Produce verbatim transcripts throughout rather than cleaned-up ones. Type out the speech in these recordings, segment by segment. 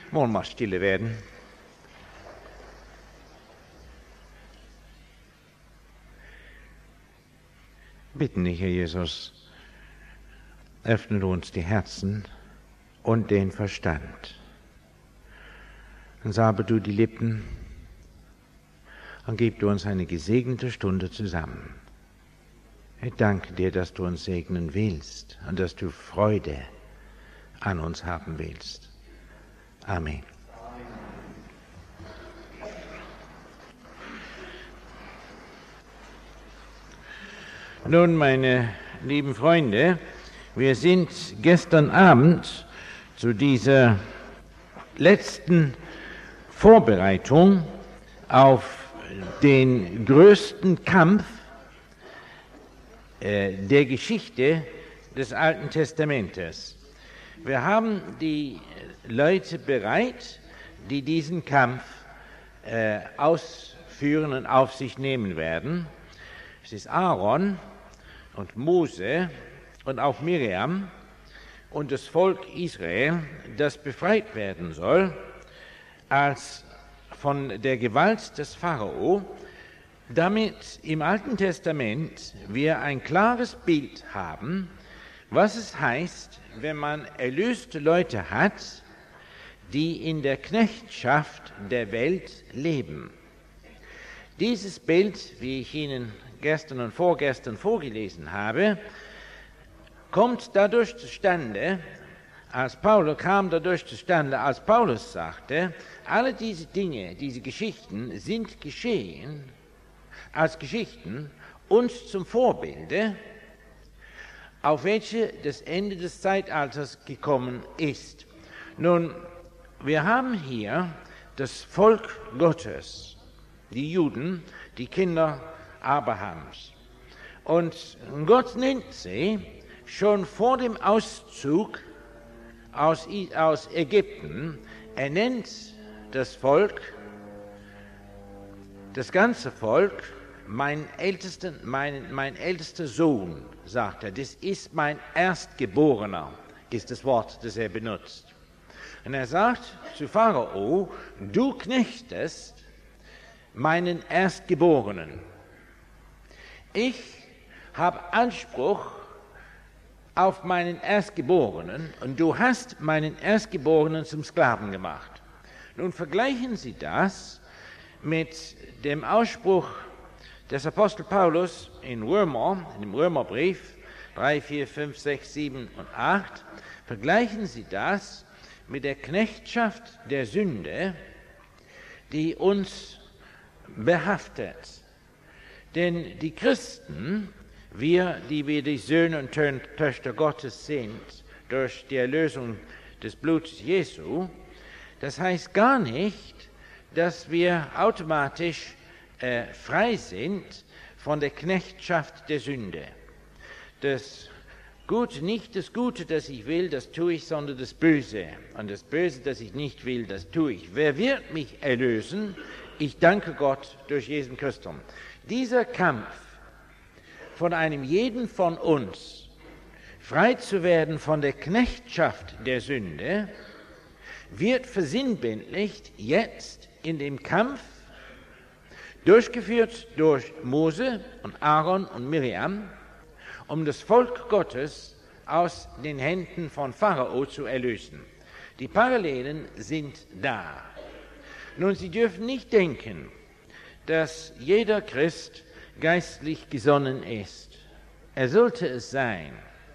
Wollen wir stille werden? Bitten dich, Herr Jesus, öffne du uns die Herzen und den Verstand. Und salbe du die Lippen und gib du uns eine gesegnete Stunde zusammen. Ich danke dir, dass du uns segnen willst und dass du Freude an uns haben willst. Amen. Nun, meine lieben Freunde, wir sind gestern Abend zu dieser letzten Vorbereitung auf den größten Kampf äh, der Geschichte des Alten Testamentes. Wir haben die Leute bereit, die diesen Kampf äh, ausführen und auf sich nehmen werden. Es ist Aaron und Mose und auch Miriam und das Volk Israel, das befreit werden soll als von der Gewalt des Pharao, damit im Alten Testament wir ein klares Bild haben, was es heißt, wenn man erlöste Leute hat, die in der Knechtschaft der Welt leben. Dieses Bild, wie ich Ihnen gestern und vorgestern vorgelesen habe, kommt dadurch zustande, als Paulus kam dadurch zustande, als Paulus sagte, alle diese Dinge, diese Geschichten sind geschehen als Geschichten uns zum Vorbilde, auf welche das Ende des Zeitalters gekommen ist. Nun, wir haben hier das Volk Gottes, die Juden, die Kinder Abrahams. Und Gott nennt sie schon vor dem Auszug aus, aus Ägypten, er nennt das Volk, das ganze Volk, mein ältester, mein, mein ältester Sohn, sagt er, das ist mein Erstgeborener, ist das Wort, das er benutzt. Und er sagt zu Pharao, du knechtest meinen Erstgeborenen. Ich habe Anspruch auf meinen Erstgeborenen und du hast meinen Erstgeborenen zum Sklaven gemacht. Nun vergleichen Sie das mit dem Ausspruch des Apostel Paulus in Römer, in dem Römerbrief drei, vier, fünf, sechs, sieben und acht. Vergleichen Sie das mit der Knechtschaft der Sünde, die uns behaftet. Denn die Christen, wir, die wir die Söhne und Töchter Gottes sind, durch die Erlösung des Blutes Jesu, das heißt gar nicht, dass wir automatisch äh, frei sind von der Knechtschaft der Sünde. Das Gute, nicht das Gute, das ich will, das tue ich, sondern das Böse. Und das Böse, das ich nicht will, das tue ich. Wer wird mich erlösen? Ich danke Gott durch Jesus Christus. Dieser Kampf von einem jeden von uns, frei zu werden von der Knechtschaft der Sünde, wird versinnbildlicht jetzt in dem Kampf, durchgeführt durch Mose und Aaron und Miriam, um das Volk Gottes aus den Händen von Pharao zu erlösen. Die Parallelen sind da. Nun, Sie dürfen nicht denken, dass jeder Christ geistlich gesonnen ist. Er sollte es sein.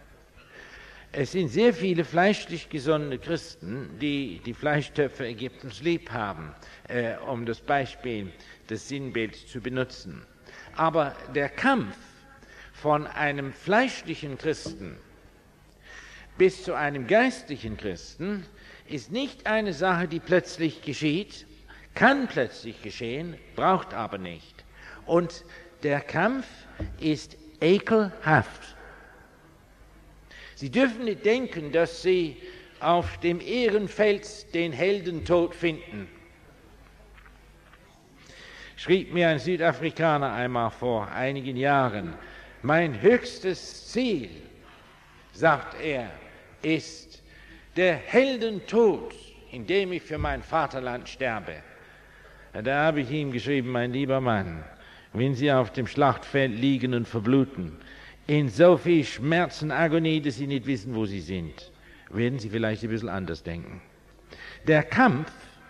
Es sind sehr viele fleischlich gesonnene Christen, die die Fleischtöpfe Ägyptens lieb haben, äh, um das Beispiel des Sinnbilds zu benutzen. Aber der Kampf von einem fleischlichen Christen bis zu einem geistlichen Christen ist nicht eine Sache, die plötzlich geschieht, kann plötzlich geschehen, braucht aber nicht. Und der Kampf ist ekelhaft. Sie dürfen nicht denken, dass Sie auf dem Ehrenfels den Heldentod finden. Schrieb mir ein Südafrikaner einmal vor einigen Jahren, mein höchstes Ziel, sagt er, ist der Heldentod indem ich für mein Vaterland sterbe. Da habe ich ihm geschrieben, mein lieber Mann, wenn Sie auf dem Schlachtfeld liegen und verbluten, in so viel Schmerz und Agonie, dass Sie nicht wissen, wo Sie sind, werden Sie vielleicht ein bisschen anders denken. Der Kampf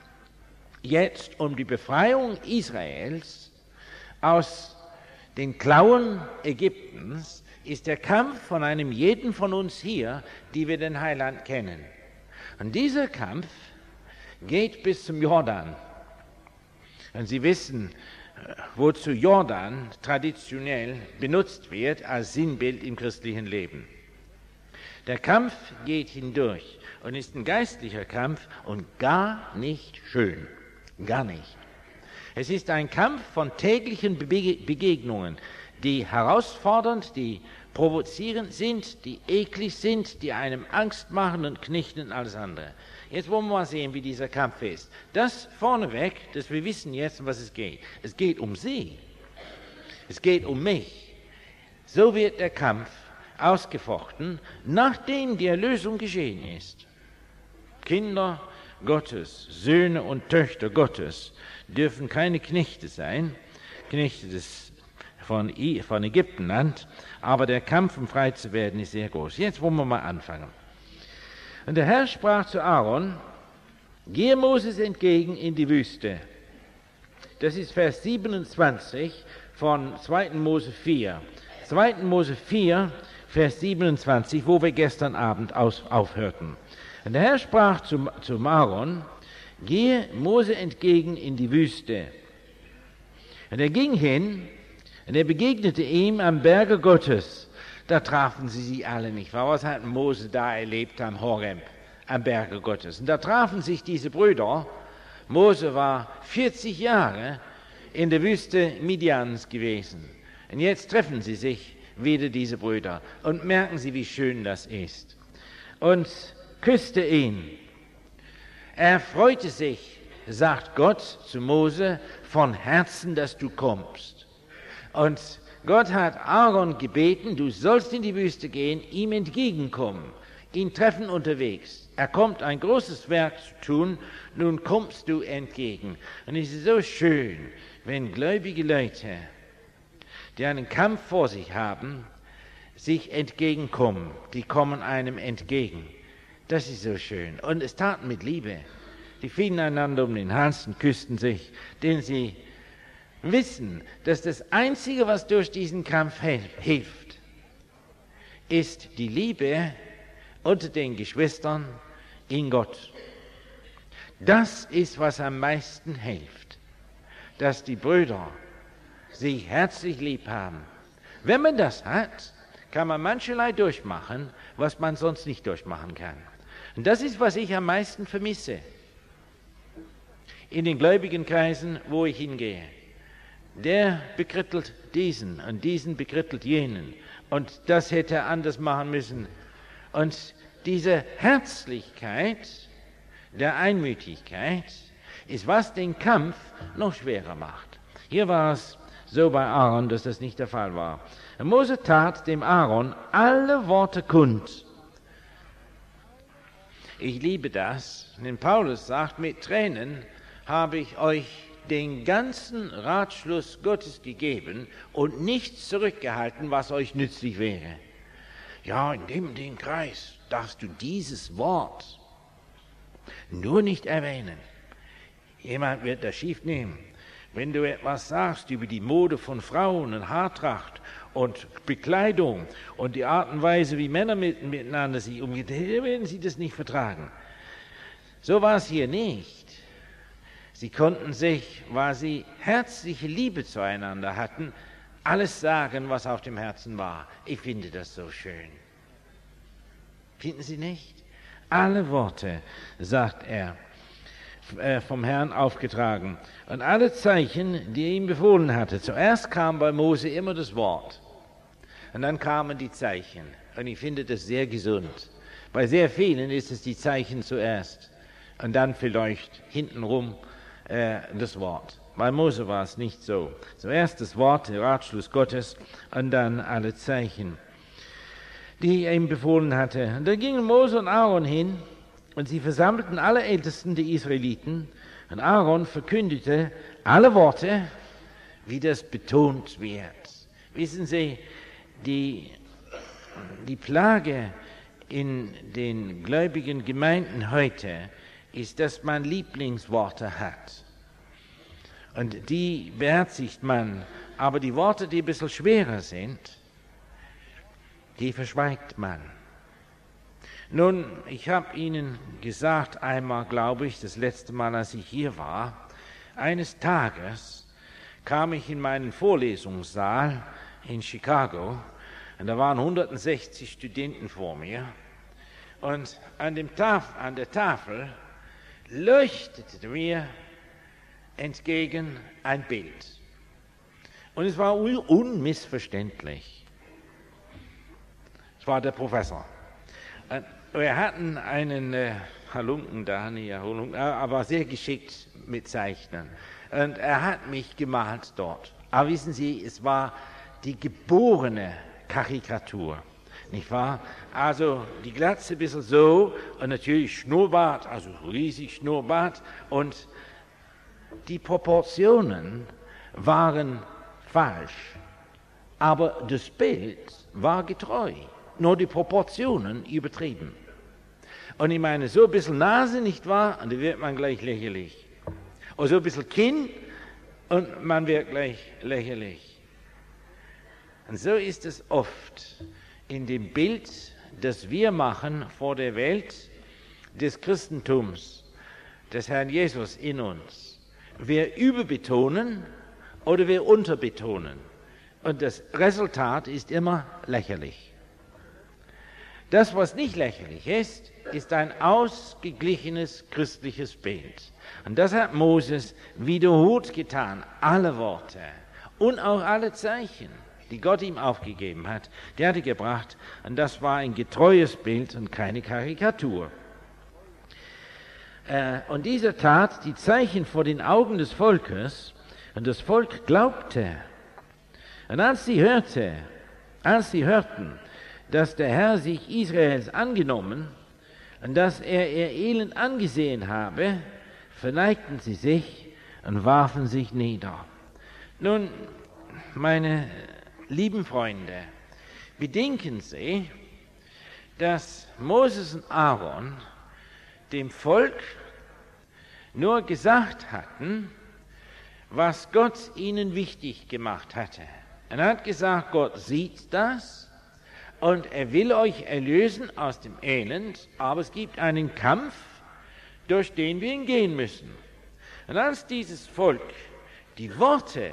jetzt um die Befreiung Israels aus den Klauen Ägyptens ist der Kampf von einem jeden von uns hier, die wir den Heiland kennen. Und dieser Kampf geht bis zum Jordan. Und Sie wissen, wozu Jordan traditionell benutzt wird als Sinnbild im christlichen Leben. Der Kampf geht hindurch und ist ein geistlicher Kampf und gar nicht schön, gar nicht. Es ist ein Kampf von täglichen Begegnungen, die herausfordernd, die provozierend sind, die eklig sind, die einem Angst machen und knichten und alles andere. Jetzt wollen wir mal sehen, wie dieser Kampf ist. Das vorneweg, dass wir wissen jetzt, um was es geht. Es geht um Sie. Es geht um mich. So wird der Kampf ausgefochten, nachdem die Erlösung geschehen ist. Kinder Gottes, Söhne und Töchter Gottes dürfen keine Knechte sein, Knechte des, von, von Ägyptenland, aber der Kampf, um frei zu werden, ist sehr groß. Jetzt wollen wir mal anfangen. Und der Herr sprach zu Aaron, gehe Moses entgegen in die Wüste. Das ist Vers siebenundzwanzig von zweiten Mose vier. zweiten Mose vier, Vers siebenundzwanzig, wo wir gestern Abend aus, aufhörten. Und der Herr sprach zum, zum Aaron, gehe Mose entgegen in die Wüste. Und er ging hin, und er begegnete ihm am Berge Gottes. Da trafen sie sie alle nicht. Was hat Mose da erlebt am Horeb, am Berge Gottes? Und da trafen sich diese Brüder. Mose war vierzig Jahre in der Wüste Midians gewesen. Und jetzt treffen sie sich wieder, diese Brüder, und merken sie, wie schön das ist. Und küsste ihn. Er freute sich, sagt Gott zu Mose, von Herzen, dass du kommst. Und Gott hat Aaron gebeten, du sollst in die Wüste gehen, ihm entgegenkommen, ihn treffen unterwegs. Er kommt, ein großes Werk zu tun, nun kommst du entgegen. Und es ist so schön, wenn gläubige Leute, die einen Kampf vor sich haben, sich entgegenkommen. Die kommen einem entgegen. Das ist so schön. Und es taten mit Liebe. Die fielen einander um den Hals und küssten sich, denn sie wissen, dass das Einzige, was durch diesen Kampf hilft, ist die Liebe unter den Geschwistern in Gott. Das ist, was am meisten hilft, dass die Brüder sich herzlich lieb haben. Wenn man das hat, kann man mancherlei durchmachen, was man sonst nicht durchmachen kann. Und das ist, was ich am meisten vermisse in den gläubigen Kreisen, wo ich hingehe. Der bekrittelt diesen und diesen bekrittelt jenen. Und das hätte er anders machen müssen. Und diese Herzlichkeit der Einmütigkeit ist, was den Kampf noch schwerer macht. Hier war es so bei Aaron, dass das nicht der Fall war. Mose tat dem Aaron alle Worte kund. Ich liebe das, denn Paulus sagt, mit Tränen habe ich euch den ganzen Ratschluss Gottes gegeben und nichts zurückgehalten, was euch nützlich wäre. Ja, in dem den Kreis darfst du dieses Wort nur nicht erwähnen. Jemand wird das schief nehmen. Wenn du etwas sagst über die Mode von Frauen und Haartracht und Bekleidung und die Art und Weise, wie Männer mit, miteinander sich umgehen, werden sie das nicht vertragen. So war es hier nicht. Sie konnten sich, weil sie herzliche Liebe zueinander hatten, alles sagen, was auf dem Herzen war. Ich finde das so schön. Finden Sie nicht? Alle Worte, sagt er, vom Herrn aufgetragen. Und alle Zeichen, die er ihm befohlen hatte. Zuerst kam bei Mose immer das Wort. Und dann kamen die Zeichen. Und ich finde das sehr gesund. Bei sehr vielen ist es die Zeichen zuerst. Und dann vielleicht hintenrum äh, das Wort. Bei Mose war es nicht so. Zuerst das Wort, der Ratschluss Gottes, und dann alle Zeichen, die er ihm befohlen hatte. Und da gingen Mose und Aaron hin Und sie versammelten alle Ältesten der Israeliten, und Aaron verkündete alle Worte, wie das betont wird. Wissen Sie, die, die Plage in den gläubigen Gemeinden heute ist, dass man Lieblingsworte hat. Und die beherzigt man, aber die Worte, die ein bisschen schwerer sind, die verschweigt man. Nun, ich habe Ihnen gesagt, einmal, glaube ich, das letzte Mal, als ich hier war, eines Tages kam ich in meinen Vorlesungssaal in Chicago, und da waren hundertsechzig Studenten vor mir, und an, dem Taf- an der Tafel leuchtete mir entgegen ein Bild. Und es war un- unmissverständlich. Es war der Professor. Wir hatten einen äh, Halunken da, nicht Halunken, aber sehr geschickt mit Zeichnen. Und er hat mich gemalt dort. Aber wissen Sie, es war die geborene Karikatur, nicht wahr? Also die Glatze ein bisschen so und natürlich Schnurrbart, also riesig Schnurrbart, und die Proportionen waren falsch, aber das Bild war getreu, nur die Proportionen übertrieben. Und ich meine, so ein bisschen Nase, nicht wahr, und da wird man gleich lächerlich. Und so ein bisschen Kinn und man wird gleich lächerlich. Und so ist es oft in dem Bild, das wir machen vor der Welt des Christentums, des Herrn Jesus in uns. Wir überbetonen oder wir unterbetonen. Und das Resultat ist immer lächerlich. Das, was nicht lächerlich ist, ist ein ausgeglichenes christliches Bild. Und das hat Moses wiederholt getan. Alle Worte und auch alle Zeichen, die Gott ihm aufgegeben hat, die hat er gebracht. Und das war ein getreues Bild und keine Karikatur. Äh, und dieser tat die Zeichen vor den Augen des Volkes, und das Volk glaubte. Und als sie hörte, als sie hörten, dass der Herr sich Israels angenommen und dass er ihr Elend angesehen habe, verneigten sie sich und warfen sich nieder. Nun, meine lieben Freunde, bedenken Sie, dass Moses und Aaron dem Volk nur gesagt hatten, was Gott ihnen wichtig gemacht hatte. Er hat gesagt, Gott sieht das und er will euch erlösen aus dem Elend, aber es gibt einen Kampf, durch den wir ihn gehen müssen. Und als dieses Volk die Worte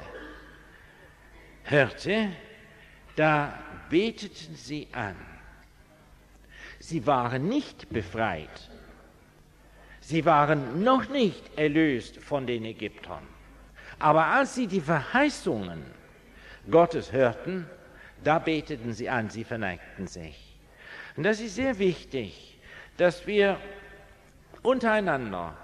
hörte, da beteten sie an. Sie waren nicht befreit. Sie waren noch nicht erlöst von den Ägyptern. Aber als sie die Verheißungen Gottes hörten, da beteten sie an, sie verneigten sich. Und das ist sehr wichtig, dass wir untereinander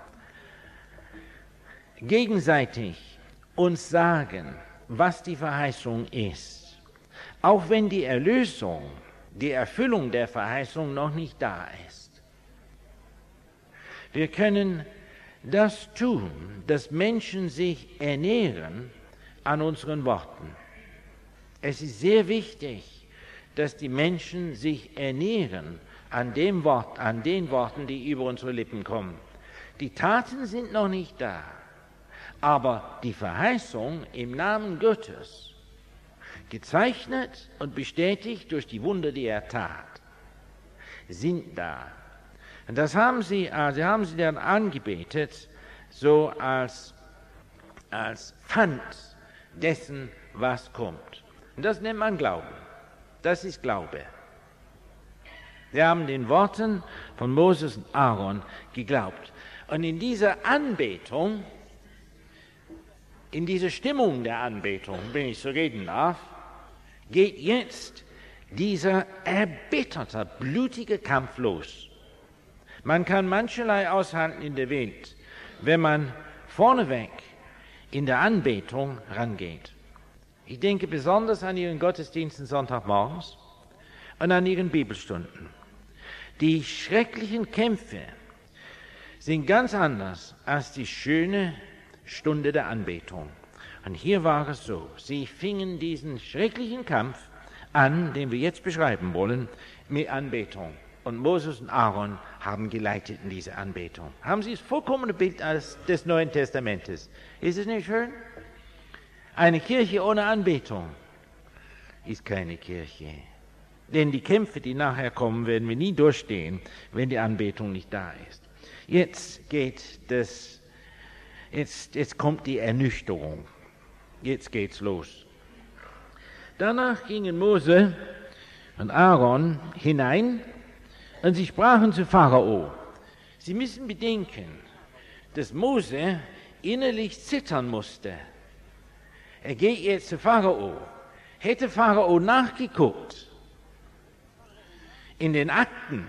gegenseitig uns sagen, was die Verheißung ist. Auch wenn die Erlösung, die Erfüllung der Verheißung noch nicht da ist. Wir können das tun, dass Menschen sich ernähren an unseren Worten. Es ist sehr wichtig, dass die Menschen sich ernähren an dem Wort, an den Worten, die über unsere Lippen kommen. Die Taten sind noch nicht da, aber die Verheißung im Namen Gottes, gezeichnet und bestätigt durch die Wunder, die er tat, sind da. Und das haben sie, also haben sie dann angebetet, so als, als Pfand dessen, was kommt. Und das nennt man Glauben. Das ist Glaube. Sie haben den Worten von Moses und Aaron geglaubt. Und in dieser Anbetung, in dieser Stimmung der Anbetung, wenn ich so reden darf, geht jetzt dieser erbitterte, blutige Kampf los. Man kann mancherlei aushalten in der Welt, wenn man vorneweg in der Anbetung rangeht. Ich denke besonders an Ihren Gottesdiensten Sonntagmorgens und an Ihren Bibelstunden. Die schrecklichen Kämpfe, sind ganz anders als die schöne Stunde der Anbetung. Und hier war es so, sie fingen diesen schrecklichen Kampf an, den wir jetzt beschreiben wollen, mit Anbetung. Und Moses und Aaron haben geleitet in diese Anbetung. Haben Sie das vollkommene Bild des Neuen Testamentes? Ist es nicht schön? Eine Kirche ohne Anbetung ist keine Kirche. Denn die Kämpfe, die nachher kommen, werden wir nie durchstehen, wenn die Anbetung nicht da ist. Jetzt geht das, jetzt, jetzt kommt die Ernüchterung. Jetzt geht's los. Danach gingen Mose und Aaron hinein und sie sprachen zu Pharao. Sie müssen bedenken, dass Mose innerlich zittern musste. Er geht jetzt zu Pharao. Hätte Pharao nachgeguckt in den Akten,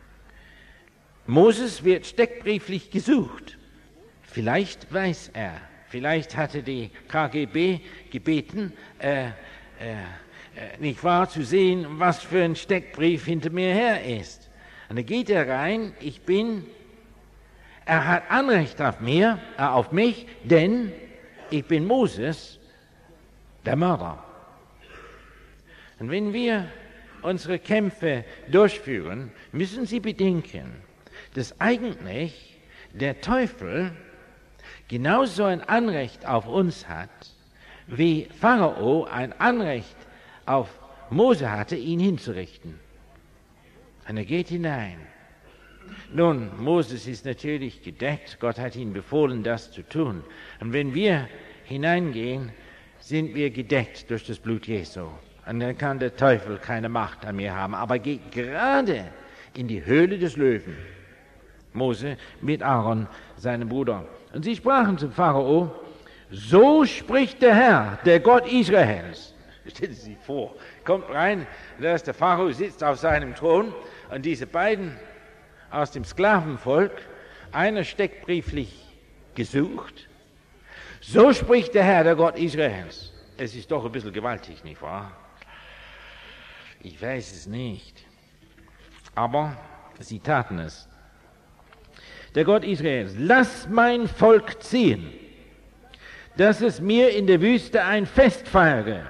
Moses wird steckbrieflich gesucht. Vielleicht weiß er, vielleicht hatte die K G B gebeten, äh, äh, äh, nicht wahr, zu sehen, was für ein Steckbrief hinter mir her ist. Und dann geht er rein, ich bin, er hat Anrecht auf mir, äh, auf mich, denn ich bin Moses, der Mörder. Und wenn wir unsere Kämpfe durchführen, müssen Sie bedenken, dass eigentlich der Teufel genauso ein Anrecht auf uns hat, wie Pharao ein Anrecht auf Mose hatte, ihn hinzurichten. Und er geht hinein. Nun, Moses ist natürlich gedeckt, Gott hat ihm befohlen, das zu tun. Und wenn wir hineingehen, sind wir gedeckt durch das Blut Jesu. Und dann kann der Teufel keine Macht an mir haben, aber geht gerade in die Höhle des Löwen. Mose mit Aaron, seinem Bruder. Und sie sprachen zum Pharao, so spricht der Herr, der Gott Israels. Stellen Sie sich vor, kommt rein, da ist der Pharao, sitzt auf seinem Thron und diese beiden aus dem Sklavenvolk, einer steckbrieflich gesucht. So spricht der Herr, der Gott Israels. Es ist doch ein bisschen gewaltig, nicht wahr? Ich weiß es nicht. Aber sie taten es. Der Gott Israels, lass mein Volk ziehen, dass es mir in der Wüste ein Fest feiere.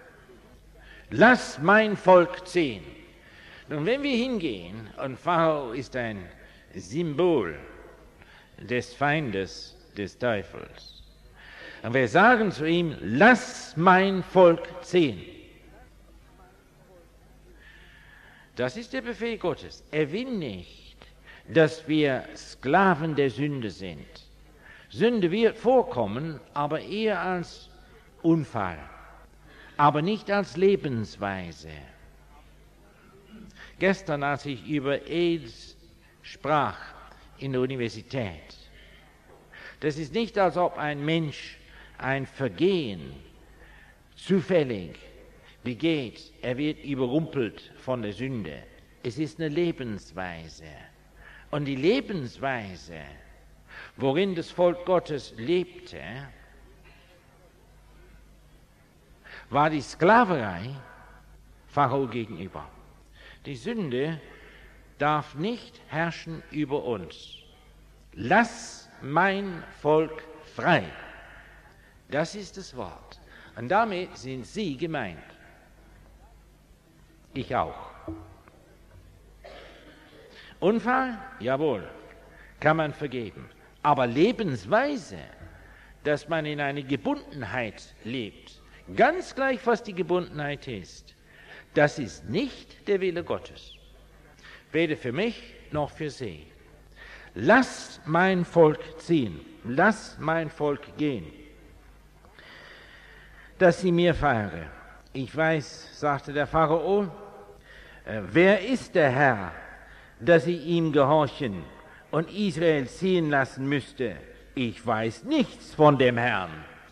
Lass mein Volk ziehen. Nun, wenn wir hingehen, und Pharao ist ein Symbol des Feindes des Teufels, und wir sagen zu ihm, lass mein Volk ziehen. Das ist der Befehl Gottes. Er will nicht, dass wir Sklaven der Sünde sind. Sünde wird vorkommen, aber eher als Unfall, aber nicht als Lebensweise. Gestern, als ich über AIDS sprach in der Universität, das ist nicht, als ob ein Mensch ein Vergehen zufällig begeht, er wird überrumpelt von der Sünde. Es ist eine Lebensweise. Und die Lebensweise, worin das Volk Gottes lebte, war die Sklaverei Pharao gegenüber. Die Sünde darf nicht herrschen über uns. Lass mein Volk frei. Das ist das Wort. Und damit sind Sie gemeint. Ich auch. Unfall? Jawohl, kann man vergeben. Aber Lebensweise, dass man in eine Gebundenheit lebt, ganz gleich, was die Gebundenheit ist, das ist nicht der Wille Gottes. Weder für mich noch für Sie. Lass mein Volk ziehen, lass mein Volk gehen, dass sie mir feiere. Ich weiß, sagte der Pharao, äh, wer ist der Herr, dass ich ihm gehorchen und Israel ziehen lassen müsste? Ich weiß nichts von dem Herrn.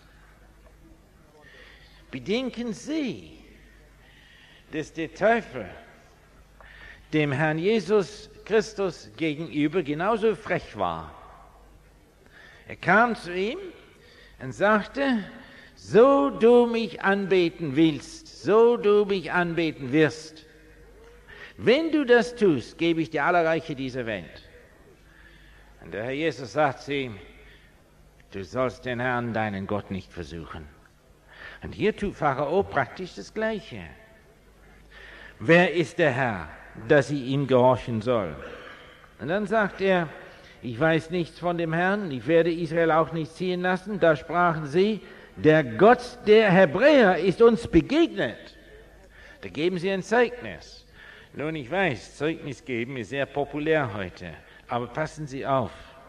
Bedenken Sie, dass der Teufel dem Herrn Jesus Christus gegenüber genauso frech war. Er kam zu ihm und sagte, so du mich anbeten willst, so du mich anbeten wirst, wenn du das tust, gebe ich dir alle Reiche dieser Welt. Und der Herr Jesus sagt zu ihm, du sollst den Herrn, deinen Gott, nicht versuchen. Und hier tut Pharao praktisch das Gleiche. Wer ist der Herr, dass ich ihm gehorchen soll? Und dann sagt er, ich weiß nichts von dem Herrn, ich werde Israel auch nicht ziehen lassen. Da sprachen sie, der Gott der Hebräer ist uns begegnet. Da geben sie ein Zeugnis. Nun, ich weiß, Zeugnis geben ist sehr populär heute, aber passen Sie auf.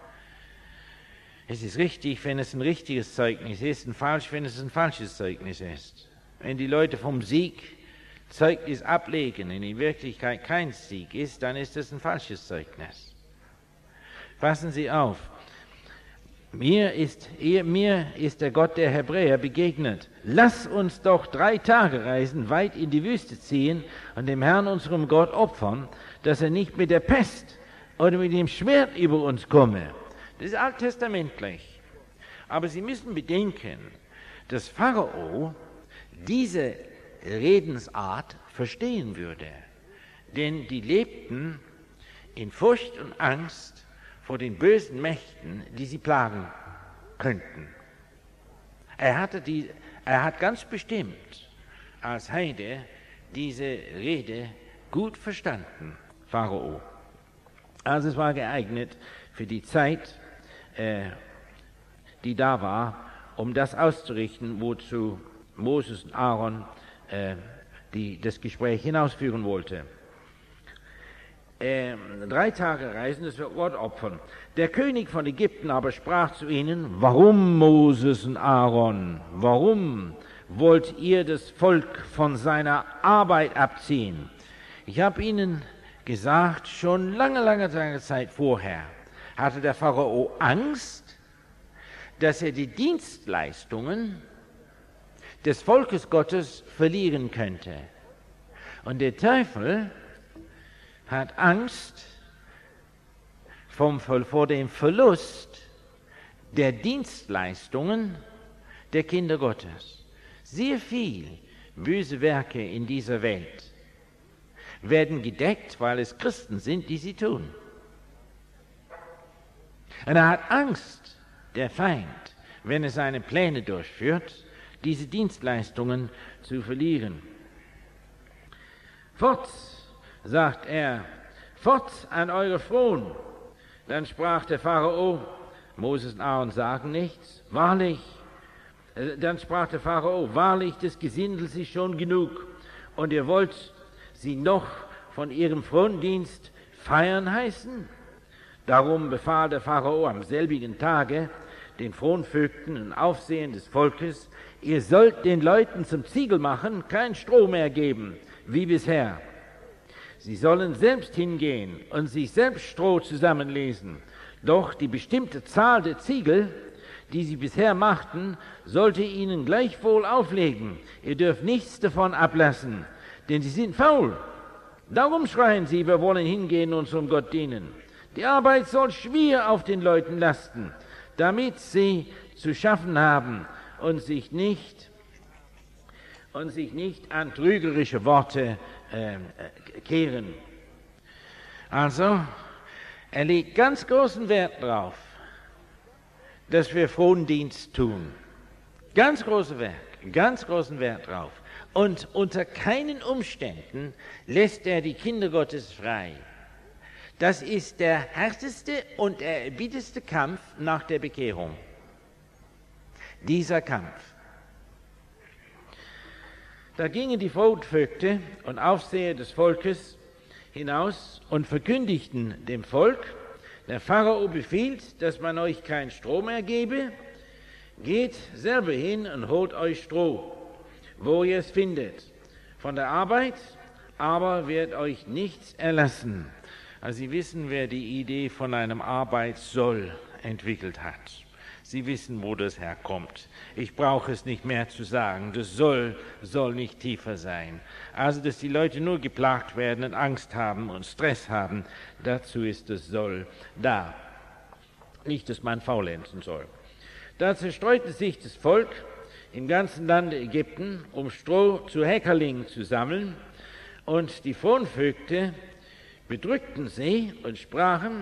Es ist richtig, wenn es ein richtiges Zeugnis ist, und falsch, wenn es ein falsches Zeugnis ist. Wenn die Leute vom Sieg Zeugnis ablegen und in Wirklichkeit kein Sieg ist, dann ist es ein falsches Zeugnis. Passen Sie auf. Mir ist, ihr, mir ist der Gott der Hebräer begegnet. Lass uns doch drei Tage reisen, weit in die Wüste ziehen und dem Herrn, unserem Gott, opfern, dass er nicht mit der Pest oder mit dem Schwert über uns komme. Das ist alttestamentlich. Aber Sie müssen bedenken, dass Pharao diese Redensart verstehen würde. Denn die lebten in Furcht und Angst vor den bösen Mächten, die sie plagen könnten. Er, hatte die, er hat ganz bestimmt als Heide diese Rede gut verstanden, Pharao. Also es war geeignet für die Zeit, äh, die da war, um das auszurichten, wozu Moses und Aaron äh, die, das Gespräch hinausführen wollte. Äh, drei Tage reisen, das wird Gott opfern. Der König von Ägypten aber sprach zu ihnen, warum Moses und Aaron, warum wollt ihr das Volk von seiner Arbeit abziehen? Ich habe ihnen gesagt, schon lange, lange, lange Zeit vorher hatte der Pharao Angst, dass er die Dienstleistungen des Volkes Gottes verlieren könnte. Und der Teufel hat Angst vom, vor dem Verlust der Dienstleistungen der Kinder Gottes. Sehr viel böse Werke in dieser Welt werden gedeckt, weil es Christen sind, die sie tun. Und er hat Angst, der Feind, wenn er seine Pläne durchführt, diese Dienstleistungen zu verlieren. Fort, sagt er, fort an eure Frohen. Dann sprach der Pharao, Moses und Aaron sagen nichts, wahrlich. Dann sprach der Pharao, wahrlich, des Gesindels ist schon genug, und ihr wollt sie noch von ihrem Frondienst feiern heißen? Darum befahl der Pharao am selbigen Tage den Fronvögten und Aufsehern des Volkes, ihr sollt den Leuten zum Ziegel machen, kein Stroh mehr geben, wie bisher. Sie sollen selbst hingehen und sich selbst Stroh zusammenlesen. Doch die bestimmte Zahl der Ziegel, die sie bisher machten, sollte ihnen gleichwohl auflegen. Ihr dürft nichts davon ablassen, denn sie sind faul. Darum schreien sie, wir wollen hingehen und unserem Gott dienen. Die Arbeit soll schwer auf den Leuten lasten, damit sie zu schaffen haben und sich nicht, und sich nicht an trügerische Worte äh, kehren. Also, er legt ganz großen Wert darauf, dass wir Frondienst tun. Ganz großen Wert, ganz großen Wert drauf. Und unter keinen Umständen lässt er die Kinder Gottes frei. Das ist der härteste und erbitterste Kampf nach der Bekehrung. Dieser Kampf. Da gingen die Fronvögte und Aufseher des Volkes hinaus und verkündigten dem Volk, der Pharao befiehlt, dass man euch kein Stroh mehr gebe, geht selber hin und holt euch Stroh, wo ihr es findet. Von der Arbeit aber wird euch nichts erlassen. Also Sie wissen, wer die Idee von einem Arbeitssoll entwickelt hat. Sie wissen, wo das herkommt. Ich brauche es nicht mehr zu sagen. Das Soll soll nicht tiefer sein. Also, dass die Leute nur geplagt werden und Angst haben und Stress haben, dazu ist das Soll da. Nicht, dass man faulenzen soll. Da zerstreute sich das Volk im ganzen Lande Ägypten, um Stroh zu Häckerlingen zu sammeln, und die Fronvögte bedrückten sie und sprachen,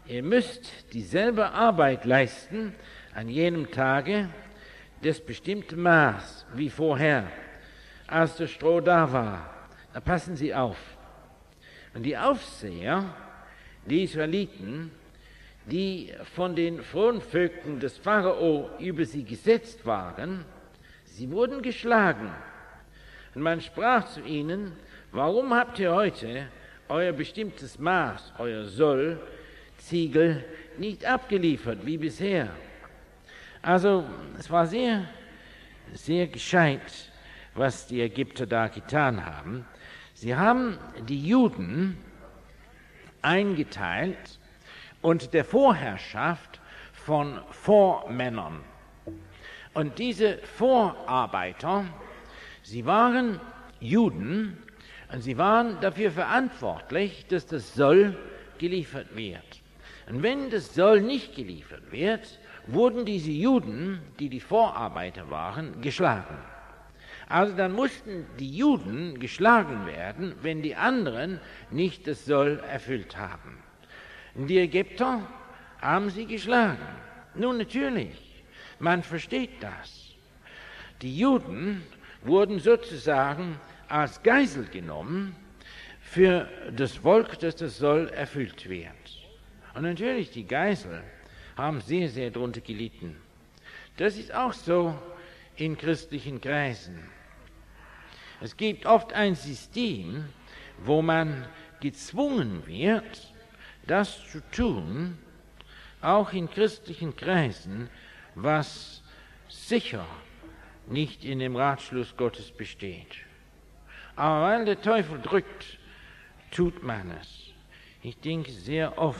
ihr müsst dieselbe Arbeit leisten an jenem Tage, das bestimmte Maß wie vorher, als das Stroh da war. Da passen Sie auf. Und die Aufseher, die Israeliten, die von den Fronvögten des Pharao über sie gesetzt waren, sie wurden geschlagen. Und man sprach zu ihnen: Warum habt ihr heute euer bestimmtes Maß, euer Soll, Ziegel, nicht abgeliefert wie bisher? Also es war sehr, sehr gescheit, was die Ägypter da getan haben. Sie haben die Juden eingeteilt unter der Vorherrschaft von Vormännern. Und diese Vorarbeiter, sie waren Juden und sie waren dafür verantwortlich, dass das Soll geliefert wird. Und wenn das Soll nicht geliefert wird, wurden diese Juden, die die Vorarbeiter waren, geschlagen. Also dann mussten die Juden geschlagen werden, wenn die anderen nicht das Soll erfüllt haben. Die Ägypter haben sie geschlagen. Nun natürlich, man versteht das. Die Juden wurden sozusagen als Geisel genommen für das Volk, dass das Soll erfüllt wird. Und natürlich, die Geisel haben sehr, sehr darunter gelitten. Das ist auch so in christlichen Kreisen. Es gibt oft ein System, wo man gezwungen wird, das zu tun, auch in christlichen Kreisen, was sicher nicht in dem Ratschluss Gottes besteht. Aber weil der Teufel drückt, tut man es. Ich denke sehr oft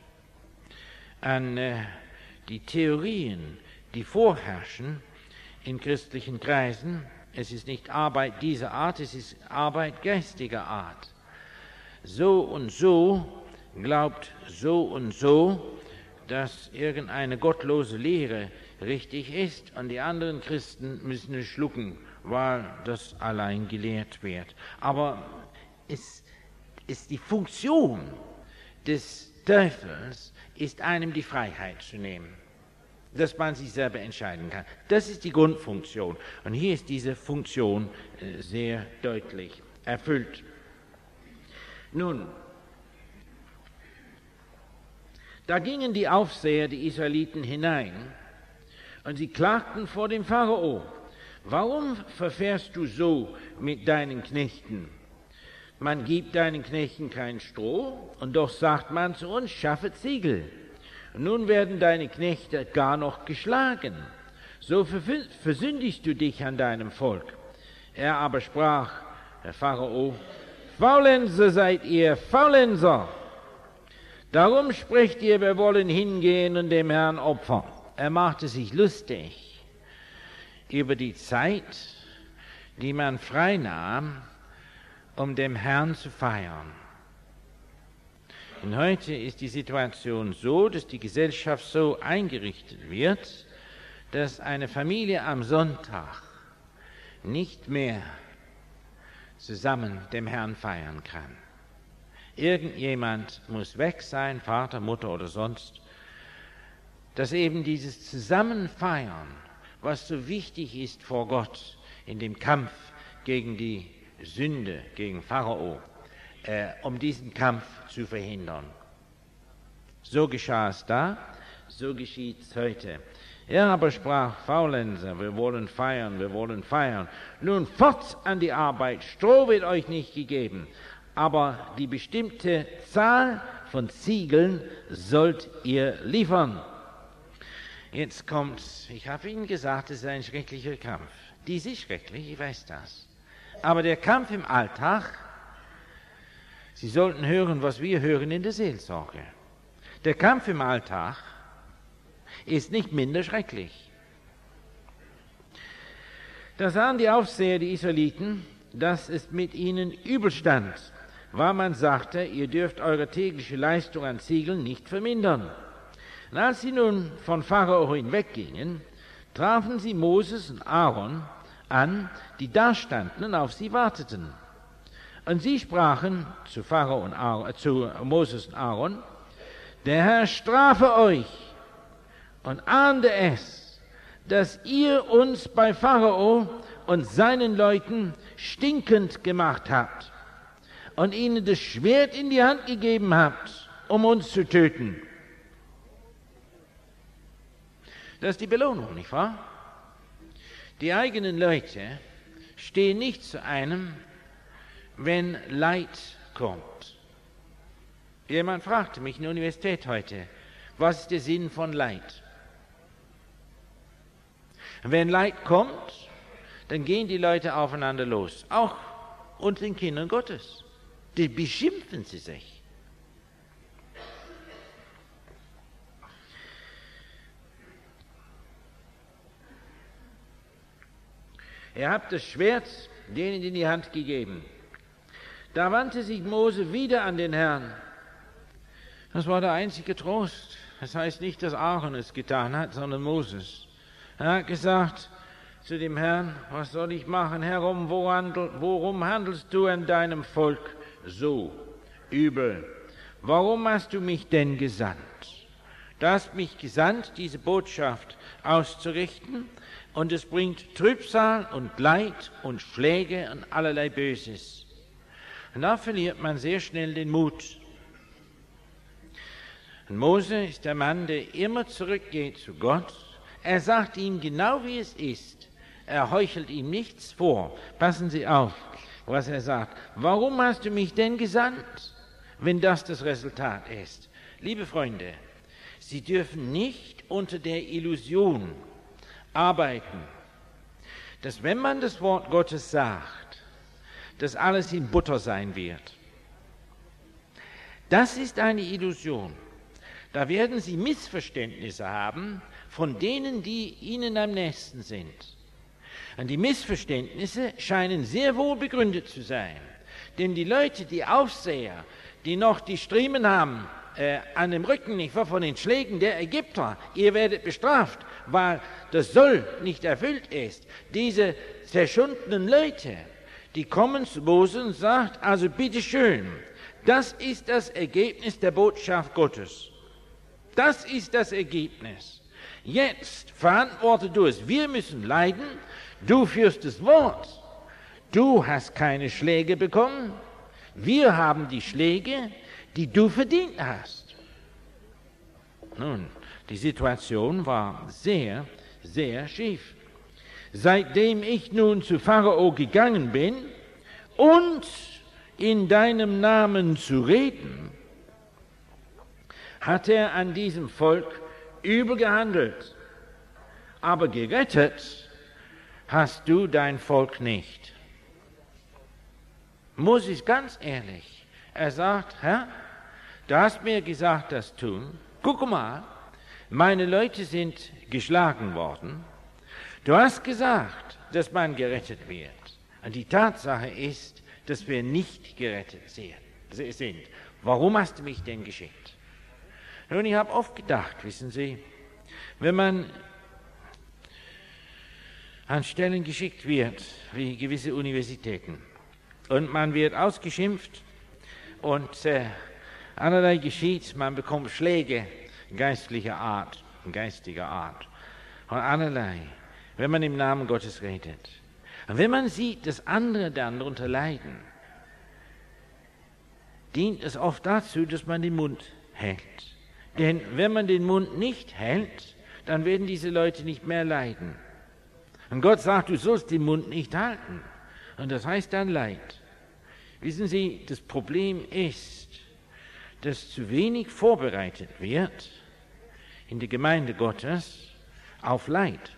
an äh, die Theorien, die vorherrschen in christlichen Kreisen. Es ist nicht Arbeit dieser Art, es ist Arbeit geistiger Art. So und so glaubt so und so, dass irgendeine gottlose Lehre richtig ist und die anderen Christen müssen es schlucken, weil das allein gelehrt wird. Aber es ist die Funktion des Teufels, ist einem die Freiheit zu nehmen, dass man sich selber entscheiden kann. Das ist die Grundfunktion. Und hier ist diese Funktion äh, sehr deutlich erfüllt. Nun, da gingen die Aufseher, die Israeliten, hinein und sie klagten vor dem Pharao: Warum verfährst du so mit deinen Knechten? Man gibt deinen Knechten kein Stroh, und doch sagt man zu uns: Schaffet Ziegel. Und nun werden deine Knechte gar noch geschlagen. So versündigst du dich an deinem Volk. Er aber sprach, der Pharao: Faulenzer seid ihr, Faulenzer! Darum sprecht ihr, wir wollen hingehen und dem Herrn opfern. Er machte sich lustig über die Zeit, die man freinahm, um dem Herrn zu feiern. Und heute ist die Situation so, dass die Gesellschaft so eingerichtet wird, dass eine Familie am Sonntag nicht mehr zusammen dem Herrn feiern kann. Irgendjemand muss weg sein, Vater, Mutter oder sonst, dass eben dieses Zusammenfeiern, was so wichtig ist vor Gott in dem Kampf gegen die Sünde, gegen Pharao, äh, um diesen Kampf zu verhindern. So geschah es da, so geschieht es heute. Er aber sprach: Faulenzer, wir wollen feiern, wir wollen feiern. Nun fort an die Arbeit, Stroh wird euch nicht gegeben, aber die bestimmte Zahl von Ziegeln sollt ihr liefern. Jetzt kommt's. Ich habe Ihnen gesagt, es ist ein schrecklicher Kampf. Dies ist schrecklich, ich weiß das. Aber der Kampf im Alltag, Sie sollten hören, was wir hören in der Seelsorge. Der Kampf im Alltag ist nicht minder schrecklich. Da sahen die Aufseher, die Israeliten, dass es mit ihnen übel stand, weil man sagte, ihr dürft eure tägliche Leistung an Ziegeln nicht vermindern. Und als sie nun von Pharao hinweggingen, trafen sie Moses und Aaron an, die da standen und auf sie warteten. Und sie sprachen zu Pharao und Aaron, äh, zu Moses und Aaron: Der Herr strafe euch und ahnde es, dass ihr uns bei Pharao und seinen Leuten stinkend gemacht habt und ihnen das Schwert in die Hand gegeben habt, um uns zu töten. Das ist die Belohnung, nicht wahr? Die eigenen Leute stehen nicht zu einem, wenn Leid kommt. Jemand fragte mich in der Universität heute, was ist der Sinn von Leid? Wenn Leid kommt, dann gehen die Leute aufeinander los, auch unter den Kindern Gottes. Die beschimpfen sie sich. Ihr habt das Schwert denen in die Hand gegeben. Da wandte sich Mose wieder an den Herrn. Das war der einzige Trost. Das heißt nicht, dass Aaron es getan hat, sondern Moses. Er hat gesagt zu dem Herrn, was soll ich machen, Herr, worum handelst du an deinem Volk so übel? Warum hast du mich denn gesandt? Du hast mich gesandt, diese Botschaft auszurichten, und es bringt Trübsal und Leid und Schläge und allerlei Böses. Und da verliert man sehr schnell den Mut. Und Mose ist der Mann, der immer zurückgeht zu Gott. Er sagt ihm genau, wie es ist. Er heuchelt ihm nichts vor. Passen Sie auf, was er sagt. Warum hast du mich denn gesandt, wenn das das Resultat ist? Liebe Freunde, Sie dürfen nicht unter der Illusion arbeiten, dass wenn man das Wort Gottes sagt, dass alles in Butter sein wird. Das ist eine Illusion. Da werden Sie Missverständnisse haben von denen, die Ihnen am nächsten sind. Und die Missverständnisse scheinen sehr wohl begründet zu sein. Denn die Leute, die Aufseher, die noch die Striemen haben äh, an dem Rücken, nicht wahr, von den Schlägen der Ägypter, ihr werdet bestraft, weil das Soll nicht erfüllt ist. Diese zerschundenen Leute, die kommen zu Mose und sagen, also bitteschön, das ist das Ergebnis der Botschaft Gottes. Das ist das Ergebnis. Jetzt verantworte du es. Wir müssen leiden. Du führst das Wort. Du hast keine Schläge bekommen. Wir haben die Schläge, die du verdient hast. Nun, die Situation war sehr, sehr schief. Seitdem ich nun zu Pharao gegangen bin und in deinem Namen zu reden, hat er an diesem Volk übel gehandelt. Aber gerettet hast du dein Volk nicht. Mose ist ganz ehrlich. Er sagt, Herr, du hast mir gesagt, das tun. Guck mal, meine Leute sind geschlagen worden. Du hast gesagt, dass man gerettet wird. Und die Tatsache ist, dass wir nicht gerettet sind. Warum hast du mich denn geschickt? Nun, ich habe oft gedacht, wissen Sie, wenn man an Stellen geschickt wird, wie gewisse Universitäten, und man wird ausgeschimpft und äh, allerlei geschieht, man bekommt Schläge geistlicher Art, geistiger Art, und allerlei, wenn man im Namen Gottes redet. Und wenn man sieht, dass andere dann darunter leiden, dient es oft dazu, dass man den Mund hält. Denn wenn man den Mund nicht hält, dann werden diese Leute nicht mehr leiden. Und Gott sagt, du sollst den Mund nicht halten. Und das heißt dann Leid. Wissen Sie, das Problem ist, dass zu wenig vorbereitet wird in der Gemeinde Gottes auf Leid.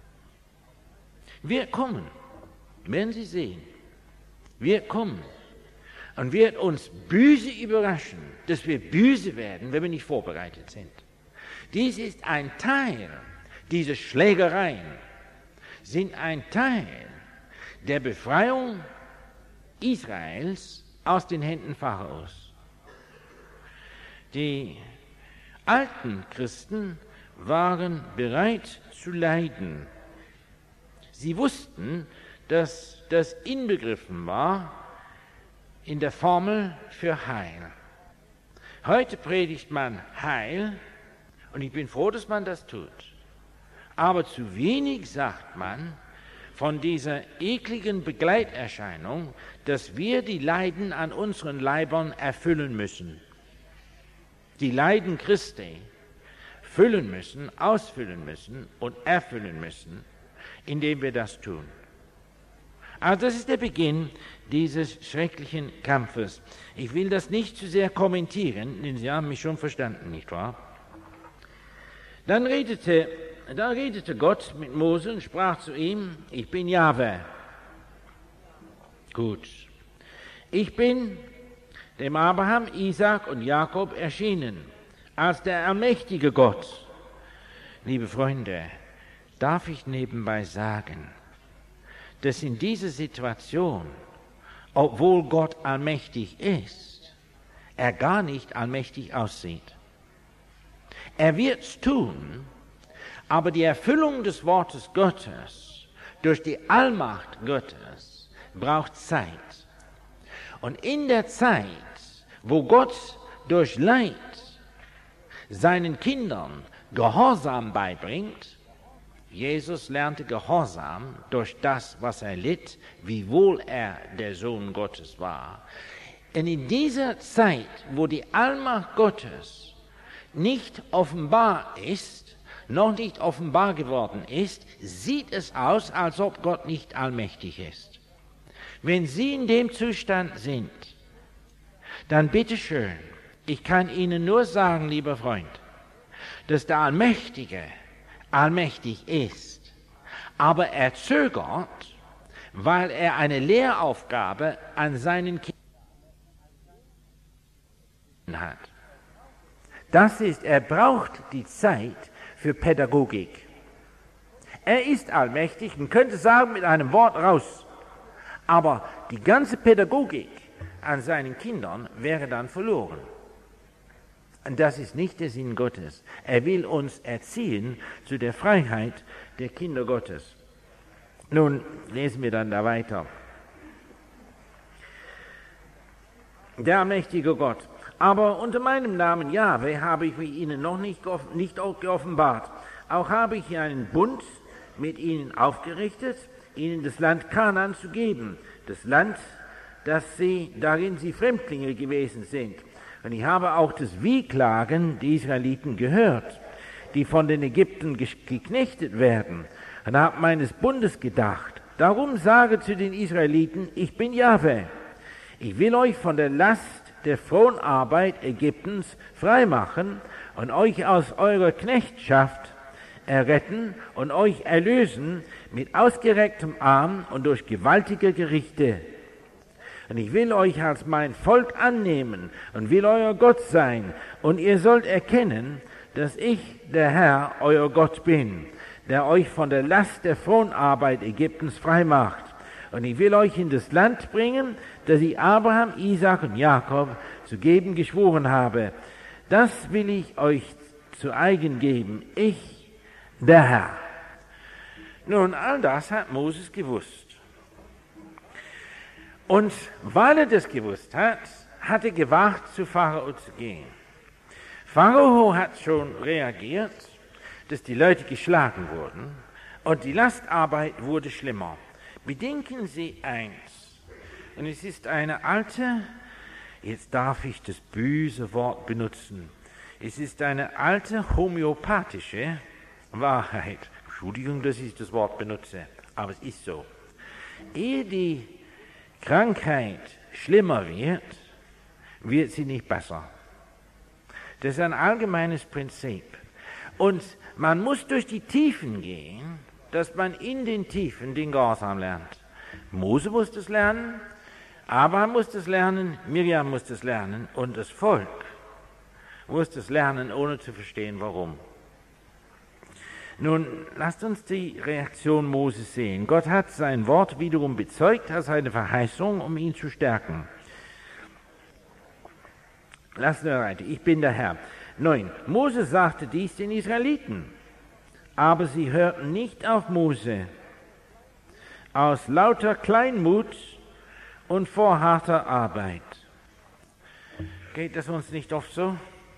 Wir kommen, werden Sie sehen, wir kommen. Und wird uns böse überraschen, dass wir böse werden, wenn wir nicht vorbereitet sind. Dies ist ein Teil, diese Schlägereien sind ein Teil der Befreiung Israels aus den Händen Pharaos. Die alten Christen waren bereit zu leiden. Sie wussten, dass das inbegriffen war in der Formel für Heil. Heute predigt man Heil und ich bin froh, dass man das tut. Aber zu wenig sagt man von dieser ekligen Begleiterscheinung, dass wir die Leiden an unseren Leibern erfüllen müssen. Die Leiden Christi füllen müssen, ausfüllen müssen und erfüllen müssen, indem wir das tun. Also das ist der Beginn dieses schrecklichen Kampfes. Ich will das nicht zu sehr kommentieren, denn Sie haben mich schon verstanden, nicht wahr? Dann redete, dann redete Gott mit Mose und sprach zu ihm, ich bin Jahwe. Gut. Ich bin dem Abraham, Isaak und Jakob erschienen, als der allmächtige Gott. Liebe Freunde, darf ich nebenbei sagen, dass in dieser Situation, obwohl Gott allmächtig ist, er gar nicht allmächtig aussieht. Er wird es tun, aber die Erfüllung des Wortes Gottes durch die Allmacht Gottes braucht Zeit. Und in der Zeit, wo Gott durch Leid seinen Kindern Gehorsam beibringt, Jesus lernte Gehorsam durch das, was er litt, wiewohl er der Sohn Gottes war. Und in dieser Zeit, wo die Allmacht Gottes nicht offenbar ist, noch nicht offenbar geworden ist, sieht es aus, als ob Gott nicht allmächtig ist. Wenn Sie in dem Zustand sind, dann bitteschön, ich kann Ihnen nur sagen, lieber Freund, dass der Allmächtige allmächtig ist, aber er zögert, weil er eine Lehraufgabe an seinen Kindern hat. Das ist, er braucht die Zeit für Pädagogik. Er ist allmächtig, man könnte sagen mit einem Wort raus, aber die ganze Pädagogik an seinen Kindern wäre dann verloren. Und das ist nicht der Sinn Gottes. Er will uns erziehen zu der Freiheit der Kinder Gottes. Nun lesen wir dann da weiter. Der allmächtige Gott. Aber unter meinem Namen Jahwe habe ich mich ihnen noch nicht, nicht geoffenbart. Auch habe ich einen Bund mit ihnen aufgerichtet, ihnen das Land Kanaan zu geben. Das Land, das sie, darin sie Fremdlinge gewesen sind. Und ich habe auch das Wehklagen der Israeliten gehört, die von den Ägyptern geknechtet werden, und habe meines Bundes gedacht. Darum sage zu den Israeliten, ich bin Jahwe. Ich will euch von der Last der Fronarbeit Ägyptens freimachen und euch aus eurer Knechtschaft erretten und euch erlösen mit ausgerecktem Arm und durch gewaltige Gerichte. Und ich will euch als mein Volk annehmen und will euer Gott sein. Und ihr sollt erkennen, dass ich, der Herr, euer Gott bin, der euch von der Last der Fronarbeit Ägyptens freimacht. Und ich will euch in das Land bringen, das ich Abraham, Isaak und Jakob zu geben geschworen habe. Das will ich euch zu eigen geben, ich, der Herr. Nun, all das hat Moses gewusst. Und weil er das gewusst hat, hat er gewagt, zu Pharao zu gehen. Pharao hat schon reagiert, dass die Leute geschlagen wurden und die Lastarbeit wurde schlimmer. Bedenken Sie eins, und es ist eine alte, jetzt darf ich das böse Wort benutzen, es ist eine alte homöopathische Wahrheit. Entschuldigung, dass ich das Wort benutze, aber es ist so. Ehe die Krankheit schlimmer wird, wird sie nicht besser. Das ist ein allgemeines Prinzip. Und man muss durch die Tiefen gehen, dass man in den Tiefen den Gehorsam lernt. Mose muss das lernen, Abraham muss das lernen, Miriam muss das lernen und das Volk muss das lernen, ohne zu verstehen, warum. Nun, lasst uns die Reaktion Moses sehen. Gott hat sein Wort wiederum bezeugt als eine Verheißung, um ihn zu stärken. Lassen wir weiter. Ich bin der Herr. neun. Mose sagte dies den Israeliten, aber sie hörten nicht auf Mose. Aus lauter Kleinmut und vor harter Arbeit. Geht das uns nicht oft so?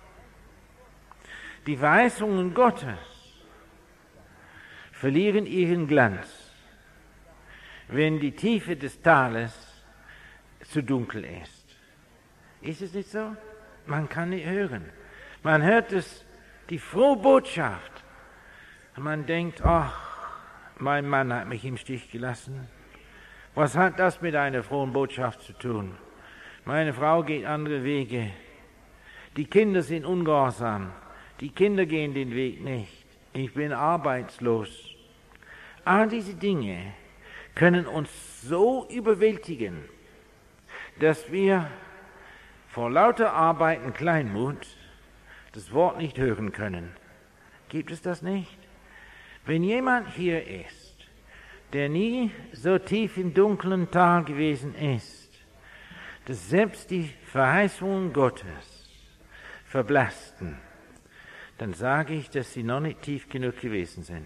Die Verheißungen Gottes verlieren ihren Glanz, wenn die Tiefe des Tales zu dunkel ist. Ist es nicht so? Man kann nicht hören. Man hört es, die frohe Botschaft, und man denkt, ach, mein Mann hat mich im Stich gelassen. Was hat das mit einer frohen Botschaft zu tun? Meine Frau geht andere Wege. Die Kinder sind ungehorsam. Die Kinder gehen den Weg nicht. Ich bin arbeitslos. All diese Dinge können uns so überwältigen, dass wir vor lauter Arbeit und Kleinmut das Wort nicht hören können. Gibt es das nicht? Wenn jemand hier ist, der nie so tief im dunklen Tal gewesen ist, dass selbst die Verheißungen Gottes verblassten, dann sage ich, dass sie noch nicht tief genug gewesen sind.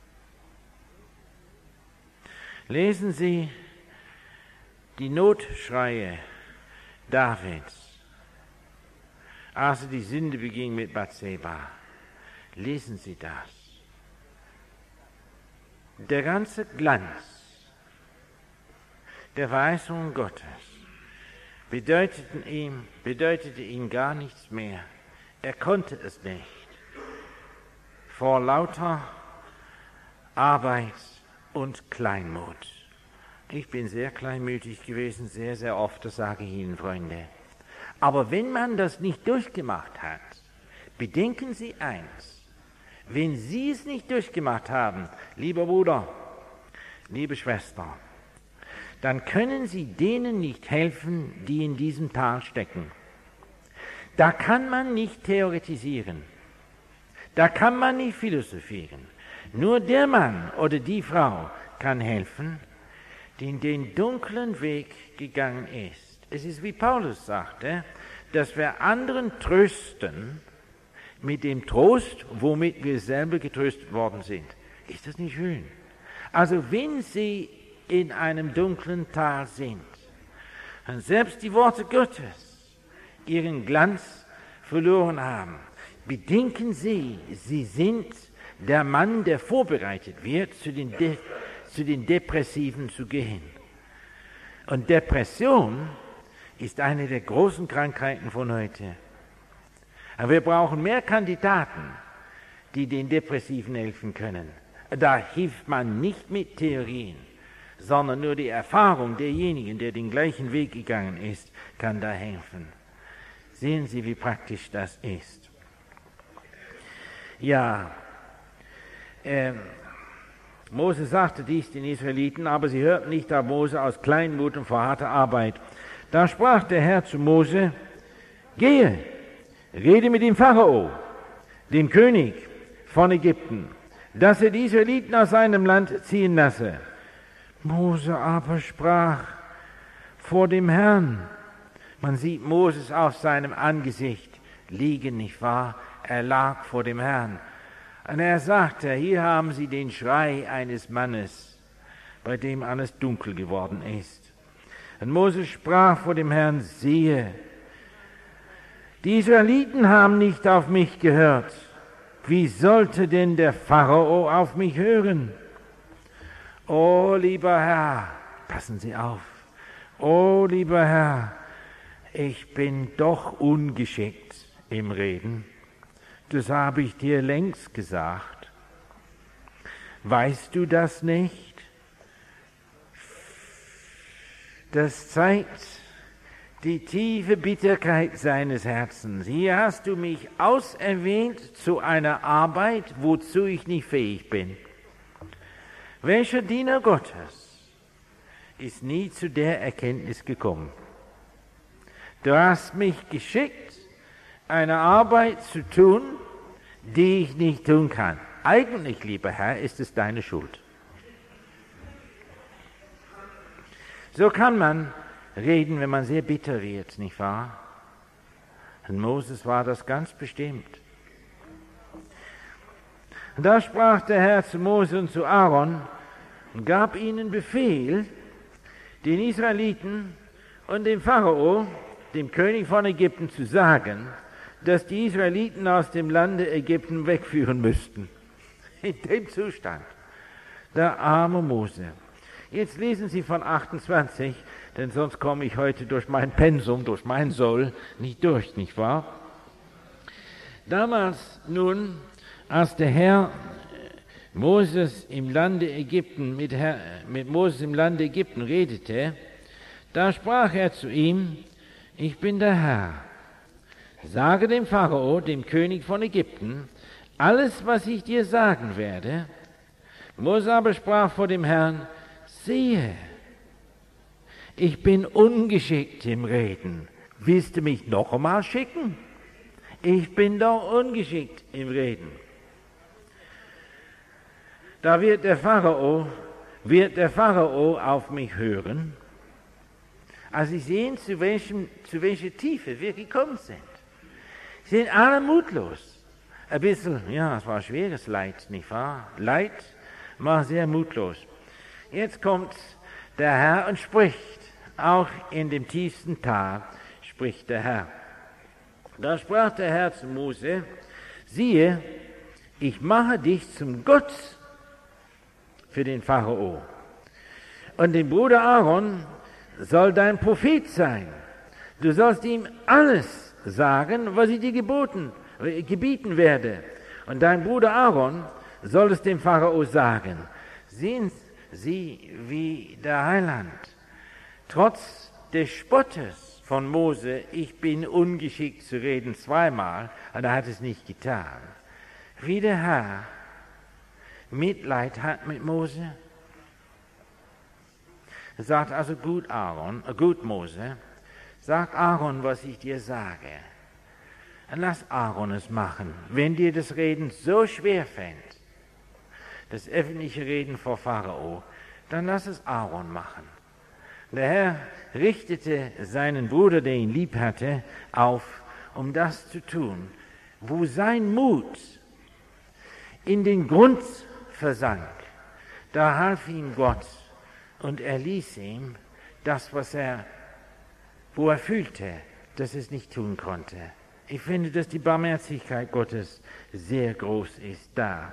Lesen Sie die Notschreie Davids, als er die Sünde beging mit Bathseba. Lesen Sie das. Der ganze Glanz der Verheißungen Gottes bedeuteten ihm, bedeutete ihm gar nichts mehr. Er konnte es nicht. Vor lauter Arbeit und Kleinmut. Ich bin sehr kleinmütig gewesen, sehr, sehr oft, das sage ich Ihnen, Freunde. Aber wenn man das nicht durchgemacht hat, bedenken Sie eins, wenn Sie es nicht durchgemacht haben, lieber Bruder, liebe Schwester, dann können Sie denen nicht helfen, die in diesem Tal stecken. Da kann man nicht theoretisieren, da kann man nicht philosophieren. Nur der Mann oder die Frau kann helfen, die in den dunklen Weg gegangen ist. Es ist wie Paulus sagte, dass wir anderen trösten mit dem Trost, womit wir selber getröstet worden sind. Ist das nicht schön? Also wenn Sie in einem dunklen Tal sind und selbst die Worte Gottes ihren Glanz verloren haben, bedenken Sie, Sie sind der Mann, der vorbereitet wird, zu den, De- zu den Depressiven zu gehen. Und Depression ist eine der großen Krankheiten von heute. Aber wir brauchen mehr Kandidaten, die den Depressiven helfen können. Da hilft man nicht mit Theorien, sondern nur die Erfahrung derjenigen, der den gleichen Weg gegangen ist, kann da helfen. Sehen Sie, wie praktisch das ist. Ja, ähm, Mose sagte dies den Israeliten, aber sie hörten nicht auf Mose aus Kleinmut und vor harter Arbeit. Da sprach der Herr zu Mose: Gehe, rede mit dem Pharao, dem König von Ägypten, dass er die Israeliten aus seinem Land ziehen lasse. Mose aber sprach vor dem Herrn. Man sieht Moses auf seinem Angesicht liegen, nicht wahr? Er lag vor dem Herrn. Und er sagte, hier haben Sie den Schrei eines Mannes, bei dem alles dunkel geworden ist. Und Moses sprach vor dem Herrn: Siehe, die Israeliten haben nicht auf mich gehört. Wie sollte denn der Pharao auf mich hören? O lieber Herr, passen Sie auf, o lieber Herr, ich bin doch ungeschickt im Reden. Das habe ich dir längst gesagt. Weißt du das nicht? Das zeigt die tiefe Bitterkeit seines Herzens. Hier hast du mich auserwählt zu einer Arbeit, wozu ich nicht fähig bin. Welcher Diener Gottes ist nie zu der Erkenntnis gekommen? Du hast mich geschickt, eine Arbeit zu tun, die ich nicht tun kann. Eigentlich, lieber Herr, ist es deine Schuld. So kann man reden, wenn man sehr bitter wird, nicht wahr? Und Moses war das ganz bestimmt. Und da sprach der Herr zu Mose und zu Aaron und gab ihnen Befehl, den Israeliten und dem Pharao, dem König von Ägypten zu sagen, dass die Israeliten aus dem Lande Ägypten wegführen müssten. In dem Zustand. Der arme Mose. Jetzt lesen Sie von achtundzwanzig, denn sonst komme ich heute durch mein Pensum, durch mein Soll nicht durch, nicht wahr? Damals nun, als der Herr Moses im Lande Ägypten, mit, Herr, mit Moses im Lande Ägypten redete, da sprach er zu ihm, ich bin der Herr. Sage dem Pharao, dem König von Ägypten, alles, was ich dir sagen werde. Mose aber sprach vor dem Herrn, siehe, ich bin ungeschickt im Reden. Willst du mich noch einmal schicken? Ich bin doch ungeschickt im Reden. Da wird der Pharao, wird der Pharao auf mich hören. Also Sie sehen, zu, welchem, zu welcher Tiefe wir gekommen sind. Sie sind alle mutlos. Ein bisschen, ja, es war schweres Leid, nicht wahr? Leid war sehr mutlos. Jetzt kommt der Herr und spricht, auch in dem tiefsten Tal spricht der Herr. Da sprach der Herr zu Mose, siehe, ich mache dich zum Gott für den Pharao. Und den Bruder Aaron soll dein Prophet sein. Du sollst ihm alles sagen, was ich dir geboten, äh, gebieten werde. Und dein Bruder Aaron soll es dem Pharao sagen. Sehen Sie, wie der Heiland, trotz des Spottes von Mose, ich bin ungeschickt zu reden, zweimal, und er hat es nicht getan, wie der Herr Mitleid hat mit Mose. Er sagt also, gut Aaron, äh, gut Mose, sag Aaron, was ich dir sage. Und lass Aaron es machen. Wenn dir das Reden so schwer fällt, das öffentliche Reden vor Pharao, dann lass es Aaron machen. Der Herr richtete seinen Bruder, der ihn lieb hatte, auf, um das zu tun, wo sein Mut in den Grund versank. Da half ihm Gott und er ließ ihm das, was er, wo er fühlte, dass es nicht tun konnte. Ich finde, dass die Barmherzigkeit Gottes sehr groß ist da.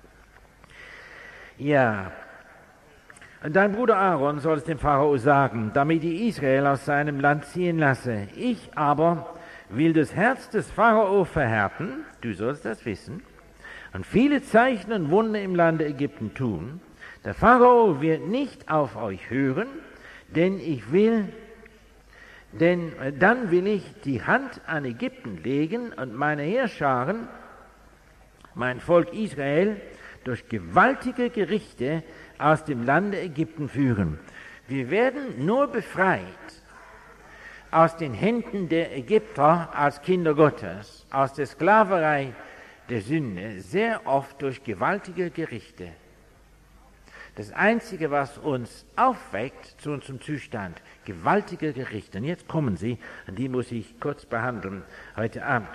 Ja, und dein Bruder Aaron soll es dem Pharao sagen, damit ich Israel aus seinem Land ziehen lasse. Ich aber will das Herz des Pharao verhärten, du sollst das wissen, und viele Zeichen und Wunder im Lande Ägypten tun. Der Pharao wird nicht auf euch hören, denn ich will, denn dann will ich die Hand an Ägypten legen und meine Heerscharen, mein Volk Israel, durch gewaltige Gerichte aus dem Lande Ägypten führen. Wir werden nur befreit aus den Händen der Ägypter als Kinder Gottes, aus der Sklaverei der Sünde, sehr oft durch gewaltige Gerichte. Das Einzige, was uns aufweckt zu unserem Zustand, gewaltige Gerichte. Und jetzt kommen sie, und die muss ich kurz behandeln heute Abend.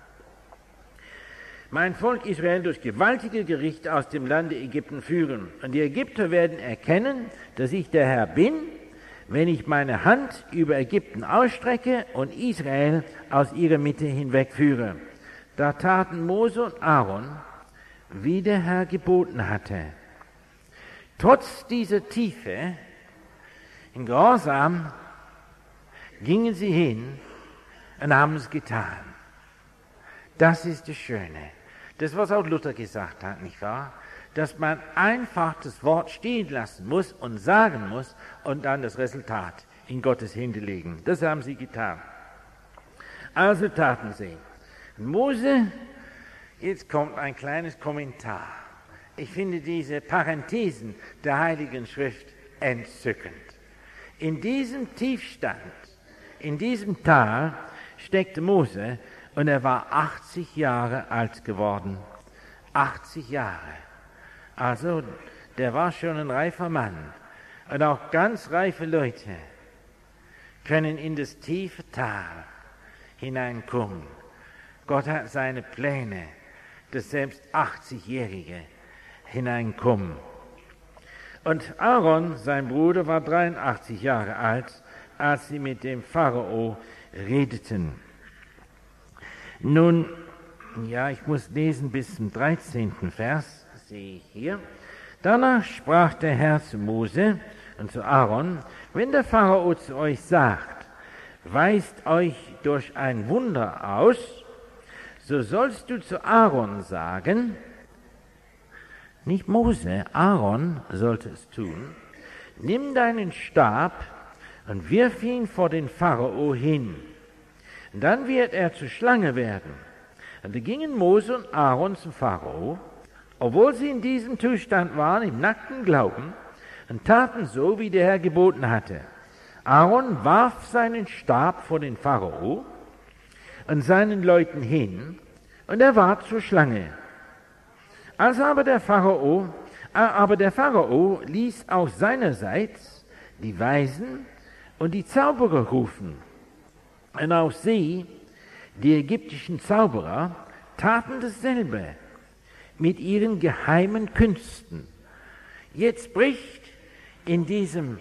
Mein Volk Israel durch gewaltige Gerichte aus dem Lande Ägypten führen. Und die Ägypter werden erkennen, dass ich der Herr bin, wenn ich meine Hand über Ägypten ausstrecke und Israel aus ihrer Mitte hinwegführe. Da taten Mose und Aaron, wie der Herr geboten hatte. Trotz dieser Tiefe, in Gehorsam, gingen sie hin und haben es getan. Das ist das Schöne. Das, was auch Luther gesagt hat, nicht wahr? Dass man einfach das Wort stehen lassen muss und sagen muss und dann das Resultat in Gottes Hände legen. Das haben sie getan. Also taten sie. Mose, jetzt kommt ein kleines Kommentar. Ich finde diese Parenthesen der Heiligen Schrift entzückend. In diesem Tiefstand, in diesem Tal steckte Mose und er war achtzig Jahre alt geworden. achtzig Jahre. Also, der war schon ein reifer Mann. Und auch ganz reife Leute können in das tiefe Tal hineinkommen. Gott hat seine Pläne, dass selbst achtzigjährige hineinkommen. Und Aaron, sein Bruder, war dreiundachtzig Jahre alt, als sie mit dem Pharao redeten. Nun, ja, ich muss lesen bis zum dreizehnten Vers, sehe ich hier. Danach sprach der Herr zu Mose und zu Aaron: Wenn der Pharao zu euch sagt, weist euch durch ein Wunder aus, so sollst du zu Aaron sagen, nicht Mose, Aaron sollte es tun, nimm deinen Stab und wirf ihn vor den Pharao hin. Dann wird er zur Schlange werden. Und da gingen Mose und Aaron zum Pharao, obwohl sie in diesem Zustand waren, im nackten Glauben, und taten so, wie der Herr geboten hatte. Aaron warf seinen Stab vor den Pharao und seinen Leuten hin, und er ward zur Schlange. Als aber der Pharao, aber der Pharao ließ auch seinerseits die Weisen und die Zauberer rufen. Und auch sie, die ägyptischen Zauberer, taten dasselbe mit ihren geheimen Künsten. Jetzt bricht in diesem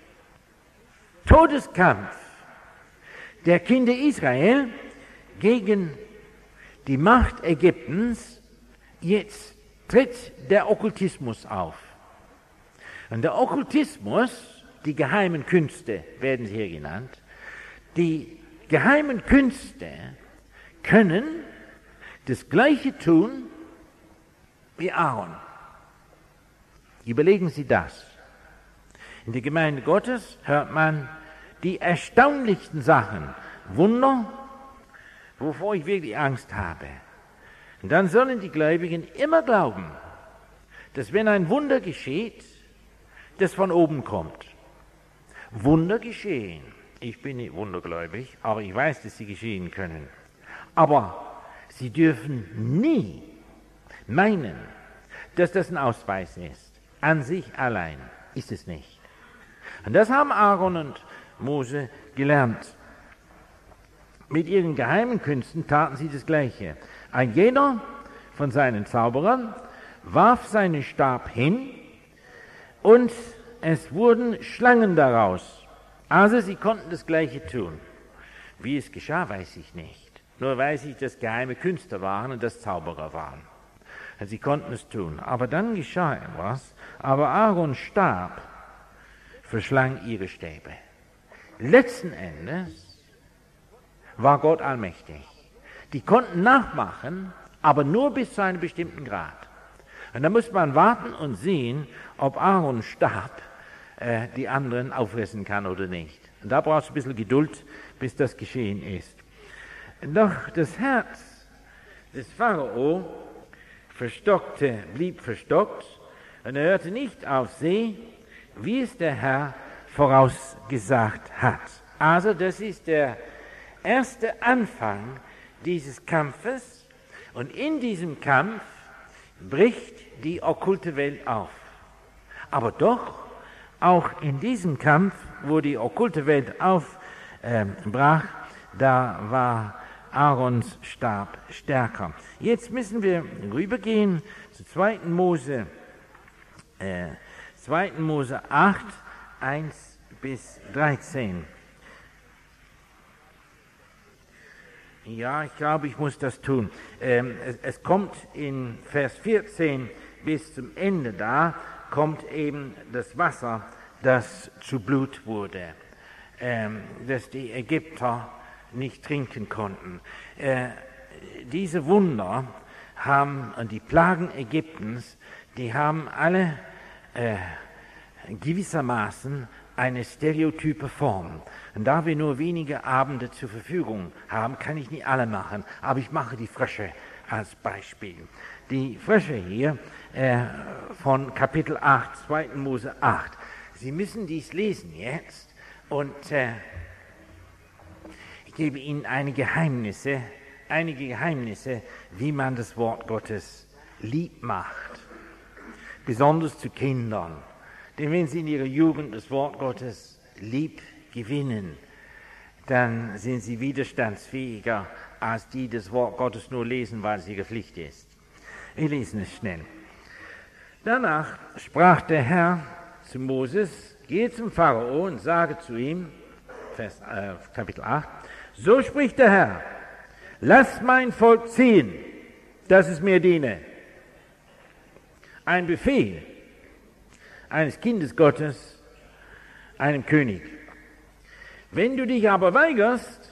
Todeskampf der Kinder Israel gegen die Macht Ägyptens, jetzt tritt der Okkultismus auf. Und der Okkultismus, die geheimen Künste werden hier genannt, die geheimen Künste können das Gleiche tun wie Aaron. Überlegen Sie das. In der Gemeinde Gottes hört man die erstaunlichsten Sachen, Wunder, wovor ich wirklich Angst habe. Und dann sollen die Gläubigen immer glauben, dass wenn ein Wunder geschieht, das von oben kommt. Wunder geschehen. Ich bin nicht wundergläubig, aber ich weiß, dass sie geschehen können. Aber sie dürfen nie meinen, dass das ein Ausweis ist. An sich allein ist es nicht. Und das haben Aaron und Mose gelernt. Mit ihren geheimen Künsten taten sie das Gleiche. Ein jeder von seinen Zauberern warf seinen Stab hin und es wurden Schlangen daraus. Also sie konnten das Gleiche tun. Wie es geschah, weiß ich nicht. Nur weiß ich, dass geheime Künstler waren und dass Zauberer waren. Und sie konnten es tun. Aber dann geschah etwas. Aber Aarons Stab verschlang ihre Stäbe. Letzten Endes war Gott allmächtig. Die konnten nachmachen, aber nur bis zu einem bestimmten Grad. Und da muss man warten und sehen, ob Aarons Stab äh, die anderen auffressen kann oder nicht. Und da braucht es ein bisschen Geduld, bis das geschehen ist. Doch das Herz des Pharao verstockte, blieb verstockt, und er hörte nicht auf sie, wie es der Herr vorausgesagt hat. Also das ist der erste Anfang dieses Kampfes, und in diesem Kampf bricht die okkulte Welt auf. Aber doch, auch in diesem Kampf, wo die okkulte Welt aufbrach, äh, da war Aarons Stab stärker. Jetzt müssen wir rübergehen zu zweiten Mose, äh, zweiten Mose acht, eins bis dreizehn. Ja, ich glaube, ich muss das tun. Ähm, es, es kommt in Vers vierzehn bis zum Ende da, kommt eben das Wasser, das zu Blut wurde, ähm, das die Ägypter nicht trinken konnten. Äh, diese Wunder haben, und die Plagen Ägyptens, die haben alle äh, gewissermaßen eine stereotype Form. Und da wir nur wenige Abende zur Verfügung haben, kann ich nicht alle machen, aber ich mache die Frösche als Beispiel. Die Frösche hier äh, von Kapitel acht, zweiten Mose acht. Sie müssen dies lesen jetzt, und äh, ich gebe Ihnen einige Geheimnisse, einige Geheimnisse, wie man das Wort Gottes lieb macht, besonders zu Kindern. Denn wenn sie in ihrer Jugend das Wort Gottes lieb gewinnen, dann sind sie widerstandsfähiger, als die das Wort Gottes nur lesen, weil es ihre Pflicht ist. Wir lesen es schnell. Danach sprach der Herr zu Moses: Gehe zum Pharao und sage zu ihm: Vers, äh, Kapitel acht. So spricht der Herr, lass mein Volk ziehen, dass es mir diene. Ein Befehl eines Kindes Gottes, einem König. Wenn du dich aber weigerst,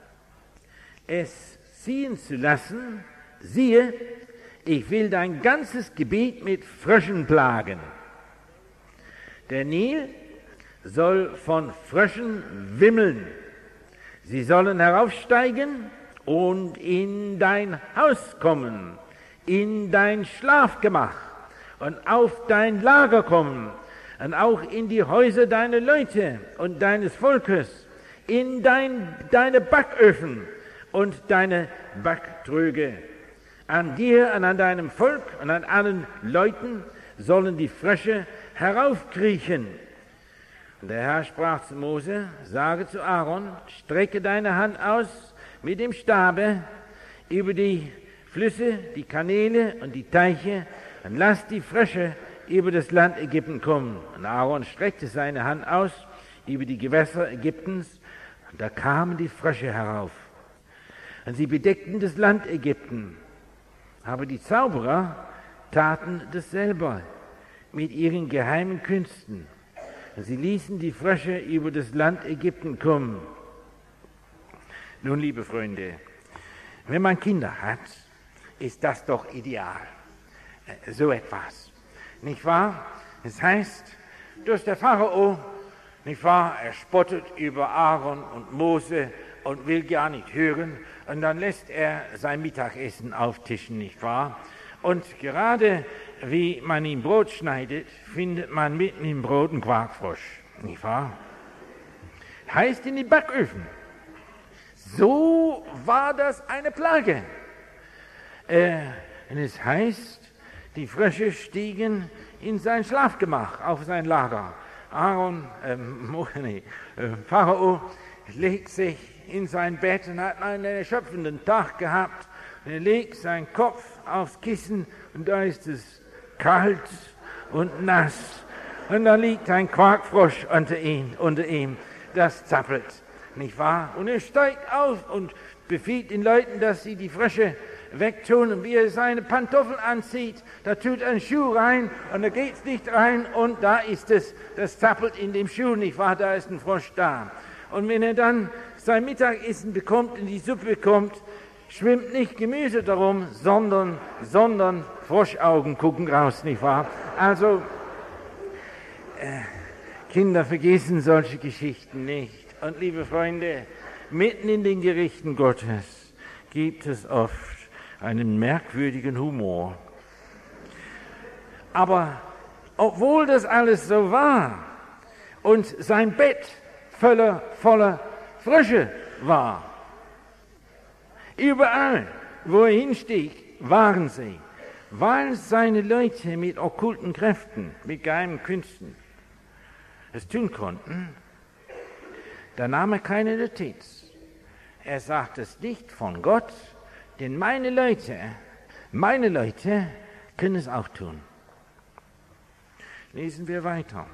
es ziehen zu lassen, siehe, ich will dein ganzes Gebiet mit Fröschen plagen. Der Nil soll von Fröschen wimmeln. Sie sollen heraufsteigen und in dein Haus kommen, in dein Schlafgemach und auf dein Lager kommen und auch in die Häuser deiner Leute und deines Volkes, in dein, deine Backöfen und deine Backtröge. An dir und an deinem Volk und an allen Leuten sollen die Frösche heraufkriechen. Und der Herr sprach zu Mose, sage zu Aaron, strecke deine Hand aus mit dem Stabe über die Flüsse, die Kanäle und die Teiche und lass die Frösche über das Land Ägypten kommen. Und Aaron streckte seine Hand aus über die Gewässer Ägyptens und da kamen die Frösche herauf. Und sie bedeckten das Land Ägypten. Aber die Zauberer taten dasselbe mit ihren geheimen Künsten. Sie ließen die Frösche über das Land Ägypten kommen. Nun, liebe Freunde, wenn man Kinder hat, ist das doch ideal. So etwas. Nicht wahr? Es heißt, dass der Pharao, nicht wahr, er spottet über Aaron und Mose und will gar nicht hören. Und dann lässt er sein Mittagessen auftischen, nicht wahr? Und gerade wie man ihm Brot schneidet, findet man mitten im Brot einen Quarkfrosch, nicht wahr? Heißt in die Backöfen. So war das eine Plage. Äh, und es heißt, die Frösche stiegen in sein Schlafgemach, auf sein Lager. Aaron, ähm, nee, äh, Pharao legt sich in sein Bett und hat einen erschöpfenden Tag gehabt. Er legt seinen Kopf aufs Kissen und da ist es kalt und nass. Und da liegt ein Quarkfrosch unter ihm, unter ihm, das zappelt, nicht wahr? Und er steigt auf und befiehlt den Leuten, dass sie die Frösche wegtun. Und wie er seine Pantoffeln anzieht, da tut er einen Schuh rein und da geht's nicht rein und da ist es, das zappelt in dem Schuh, nicht wahr? Da ist ein Frosch da. Und wenn er dann sein Mittagessen bekommt und die Suppe bekommt, schwimmt nicht Gemüse darum, sondern, sondern Froschaugen gucken raus, nicht wahr? Also, äh, Kinder vergessen solche Geschichten nicht. Und liebe Freunde, mitten in den Gerichten Gottes gibt es oft einen merkwürdigen Humor. Aber obwohl das alles so war und sein Bett voller, voller Frösche war, überall, wo er hinstieg, waren sie, weil seine Leute mit okkulten Kräften, mit geheimen Künsten es tun konnten. Da nahm er keine Notiz. Er sagt es nicht von Gott, denn meine Leute, meine Leute können es auch tun. Lesen wir weiter.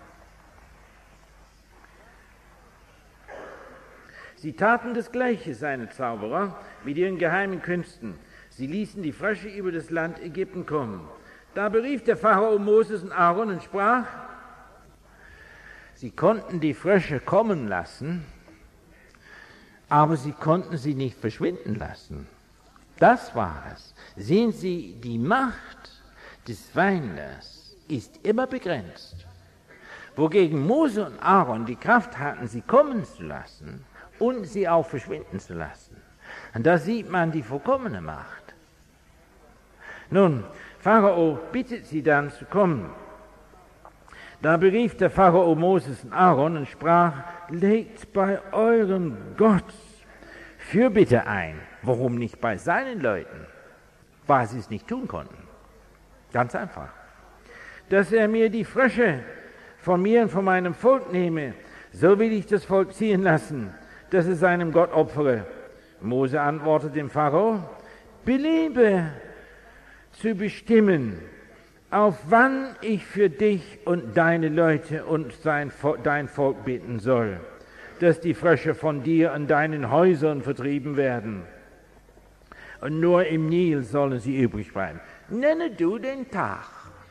Sie taten das Gleiche, seine Zauberer, mit ihren geheimen Künsten. Sie ließen die Frösche über das Land Ägypten kommen. Da berief der Pharao Moses und Aaron und sprach, sie konnten die Frösche kommen lassen, aber sie konnten sie nicht verschwinden lassen. Das war es. Sehen Sie, die Macht des Feindes ist immer begrenzt. Wogegen Mose und Aaron die Kraft hatten, sie kommen zu lassen und sie auch verschwinden zu lassen. Und da sieht man die vollkommene Macht. Nun, Pharao bittet sie dann zu kommen. Da berief der Pharao Moses und Aaron und sprach, legt bei eurem Gott Fürbitte ein. Warum nicht bei seinen Leuten? Weil sie es nicht tun konnten. Ganz einfach. Dass er mir die Frösche von mir und von meinem Volk nehme, so will ich das Volk ziehen lassen, dass es seinem Gott opfere. Mose antwortet dem Pharao, beliebe zu bestimmen, auf wann ich für dich und deine Leute und dein Volk bitten soll. dass die Frösche von dir und deinen Häusern vertrieben werden. Und nur im Nil sollen sie übrig bleiben. Nenne du den Tag.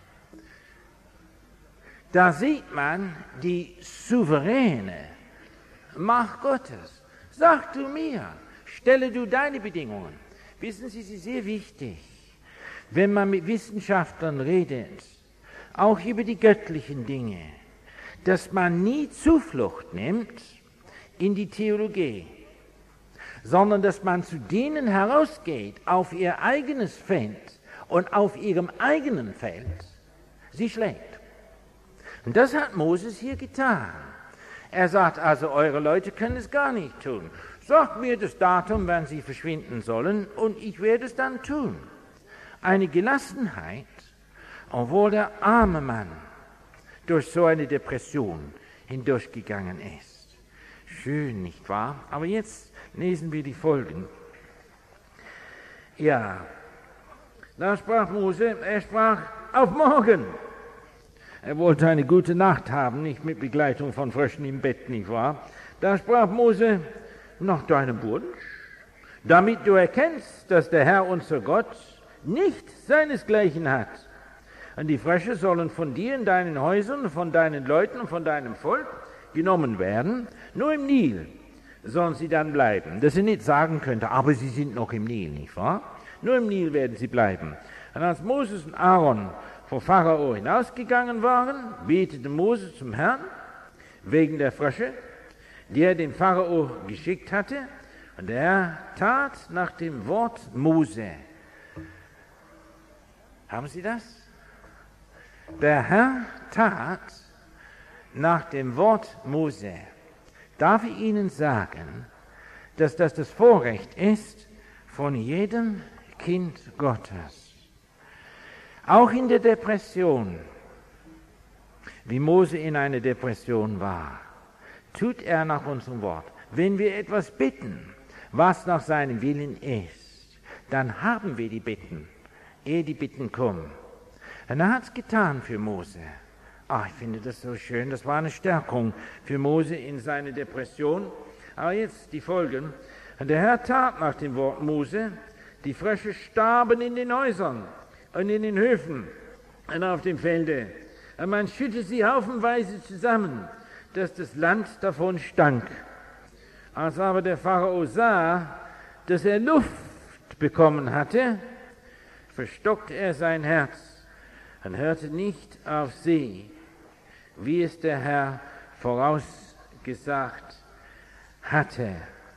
Da sieht man die souveräne Macht Gottes. Sag du mir, stelle du deine Bedingungen. Wissen Sie, es ist sehr wichtig, wenn man mit Wissenschaftlern redet, auch über die göttlichen Dinge, dass man nie Zuflucht nimmt in die Theologie, sondern dass man zu denen herausgeht auf ihr eigenes Feld und auf ihrem eigenen Feld sie schlägt. Und das hat Moses hier getan. Er sagt also, eure Leute können es gar nicht tun. Sagt mir das Datum, wann sie verschwinden sollen, und ich werde es dann tun. Eine Gelassenheit, obwohl der arme Mann durch so eine Depression hindurchgegangen ist. Schön, nicht wahr? Aber jetzt lesen wir die Folgen. Ja, da sprach Mose, er sprach, auf morgen. Er wollte eine gute Nacht haben, nicht mit Begleitung von Fröschen im Bett, nicht wahr? Da sprach Mose, nach deinem Wunsch, damit du erkennst, dass der Herr unser Gott nicht seinesgleichen hat. Und die Frösche sollen von dir in deinen Häusern, von deinen Leuten und von deinem Volk genommen werden. Nur im Nil sollen sie dann bleiben. Dass sie nicht sagen könnte, aber sie sind noch im Nil, nicht wahr? Nur im Nil werden sie bleiben. Und als Moses und Aaron vor Pharao hinausgegangen waren, betete Mose zum Herrn wegen der Frösche, die er dem Pharao geschickt hatte. Und er tat nach dem Wort Mose. Haben Sie das? Der Herr tat nach dem Wort Mose. Darf ich Ihnen sagen, dass das das Vorrecht ist von jedem Kind Gottes? Auch in der Depression, wie Mose in einer Depression war, tut er nach unserem Wort. Wenn wir etwas bitten, was nach seinem Willen ist, dann haben wir die Bitten, ehe die Bitten kommen. Und er hat es getan für Mose. Ach, ich finde das so schön. Das war eine Stärkung für Mose in seiner Depression. Aber jetzt die Folgen. Und der Herr tat nach dem Wort Mose, die Frösche starben in den Häusern und in den Höfen und auf dem Felde. Und man schüttete sie haufenweise zusammen, dass das Land davon stank. Als aber der Pharao sah, dass er Luft bekommen hatte, verstockte er sein Herz und hörte nicht auf sie, wie es der Herr vorausgesagt hatte.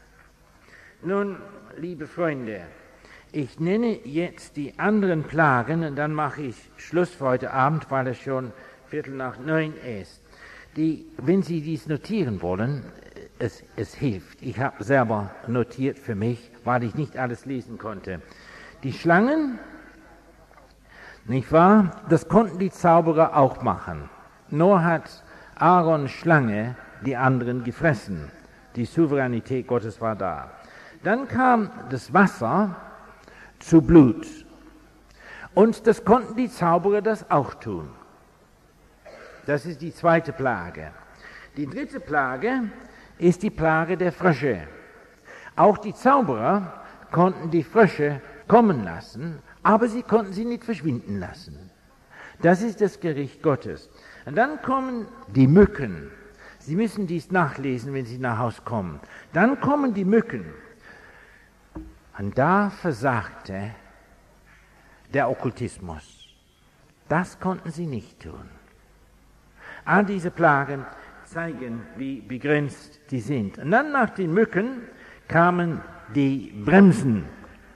Nun, liebe Freunde, ich nenne jetzt die anderen Plagen und dann mache ich Schluss für heute Abend, weil es schon Viertel nach neun ist. Die, wenn Sie dies notieren wollen, es, es hilft. Ich habe selber notiert für mich, weil ich nicht alles lesen konnte. Die Schlangen, nicht wahr? Das konnten die Zauberer auch machen. Nur hat Aarons Schlange die anderen gefressen. Die Souveränität Gottes war da. Dann kam das Wasser zu Blut. Und das konnten die Zauberer das auch tun. Das ist die zweite Plage. Die dritte Plage ist die Plage der Frösche. Auch die Zauberer konnten die Frösche kommen lassen, aber sie konnten sie nicht verschwinden lassen. Das ist das Gericht Gottes. Und dann kommen die Mücken. Sie müssen dies nachlesen, wenn Sie nach Hause kommen. Dann kommen die Mücken. Und da versagte der Okkultismus. Das konnten sie nicht tun. All diese Plagen zeigen, wie begrenzt die sind. Und dann nach den Mücken kamen die Bremsen.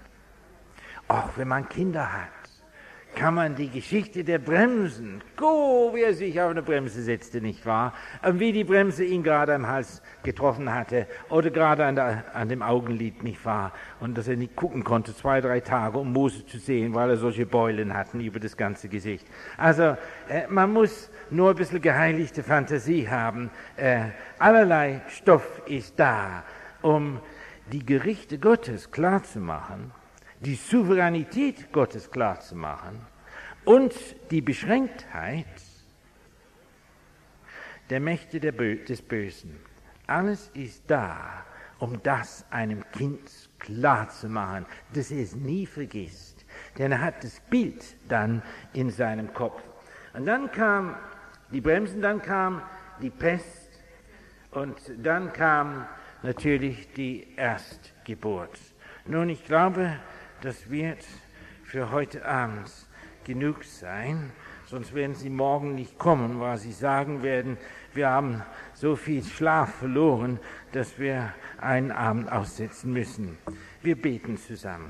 Auch wenn man Kinder hat, kann man die Geschichte der Bremsen, oh, wie er sich auf eine Bremse setzte, nicht wahr? Und wie die Bremse ihn gerade am Hals getroffen hatte oder gerade an, der, an dem Augenlid, nicht wahr? Und dass er nicht gucken konnte, zwei, drei Tage, um Mose zu sehen, weil er solche Beulen hatten über das ganze Gesicht. Also äh, man muss nur ein bisschen geheiligte Fantasie haben. Äh, allerlei Stoff ist da, um die Gerichte Gottes klarzumachen, die Souveränität Gottes klarzumachen und die Beschränktheit der Mächte der Bö- des Bösen. Alles ist da, um das einem Kind klar zu machen, dass er es nie vergisst. Denn er hat das Bild dann in seinem Kopf. Und dann kam die Bremsen, dann kam die Pest und dann kam natürlich die Erstgeburt. Nun, ich glaube, das wird für heute Abend genug sein, sonst werden Sie morgen nicht kommen, weil Sie sagen werden, wir haben so viel Schlaf verloren, dass wir einen Abend aussetzen müssen. Wir beten zusammen.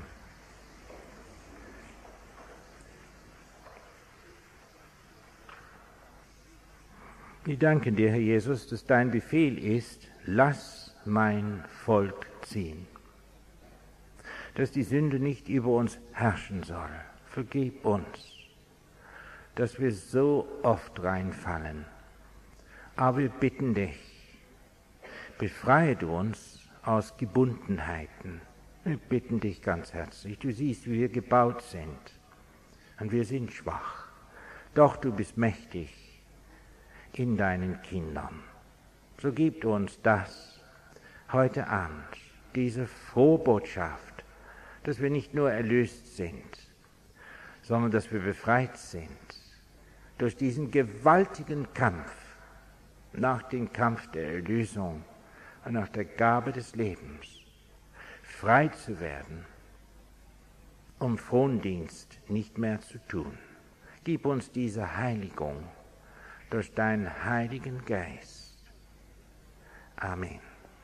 Wir danken dir, Herr Jesus, dass dein Befehl ist, lass mein Volk ziehen. Dass die Sünde nicht über uns herrschen soll. Vergib uns, dass wir so oft reinfallen. Aber wir bitten dich, befreie du uns aus Gebundenheiten. Wir bitten dich ganz herzlich. Du siehst, wie wir gebaut sind. Und wir sind schwach. Doch du bist mächtig in deinen Kindern. So gib uns das heute Abend, diese frohe Botschaft, dass wir nicht nur erlöst sind, sondern dass wir befreit sind durch diesen gewaltigen Kampf nach dem Kampf der Erlösung und nach der Gabe des Lebens, frei zu werden, um Frondienst nicht mehr zu tun. Gib uns diese Heiligung durch deinen Heiligen Geist. Amen.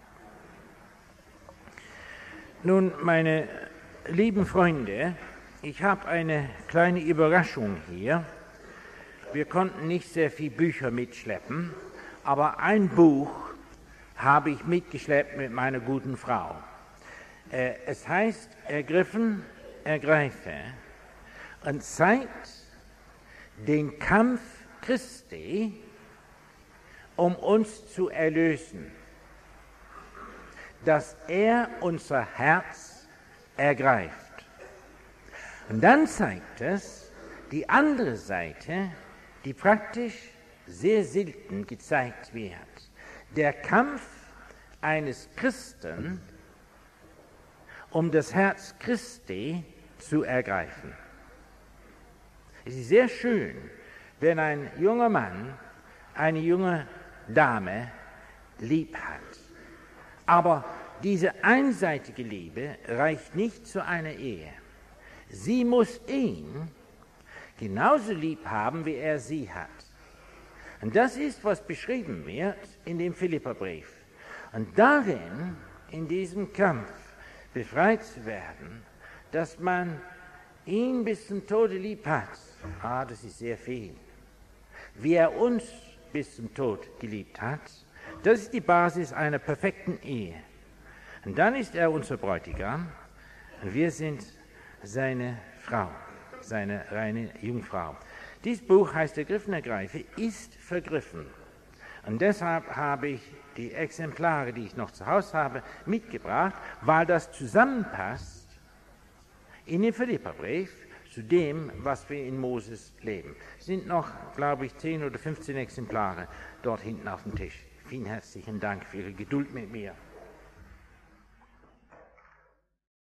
Nun, meine lieben Freunde, ich habe eine kleine Überraschung hier. Wir konnten nicht sehr viele Bücher mitschleppen, aber ein Buch habe ich mitgeschleppt mit meiner guten Frau. Äh, es heißt Ergriffen, ergreife und zeigt den Kampf Christi, um uns zu erlösen, dass er unser Herz ergreift. Und dann zeigt es die andere Seite, die praktisch sehr selten gezeigt wird. Der Kampf eines Christen, um das Herz Christi zu ergreifen. Es ist sehr schön, wenn ein junger Mann eine junge Dame lieb hat. Aber diese einseitige Liebe reicht nicht zu einer Ehe. Sie muss ihn genauso lieb haben, wie er sie hat. Und das ist, was beschrieben wird in dem Philipperbrief. Und darin, in diesem Kampf, befreit zu werden, dass man ihn bis zum Tode lieb hat. Ah, das ist sehr viel. Wie er uns bis zum Tod geliebt hat, das ist die Basis einer perfekten Ehe. Und dann ist er unser Bräutigam und wir sind seine Frau, seine reine Jungfrau. Dieses Buch heißt Ergriffen, ergreife, ist vergriffen. Und deshalb habe ich die Exemplare, die ich noch zu Hause habe, mitgebracht, weil das zusammenpasst in den Philipperbrief zu dem, was wir in Moses leben. Es sind noch, glaube ich, zehn oder fünfzehn Exemplare dort hinten auf dem Tisch. Vielen herzlichen Dank für Ihre Geduld mit mir.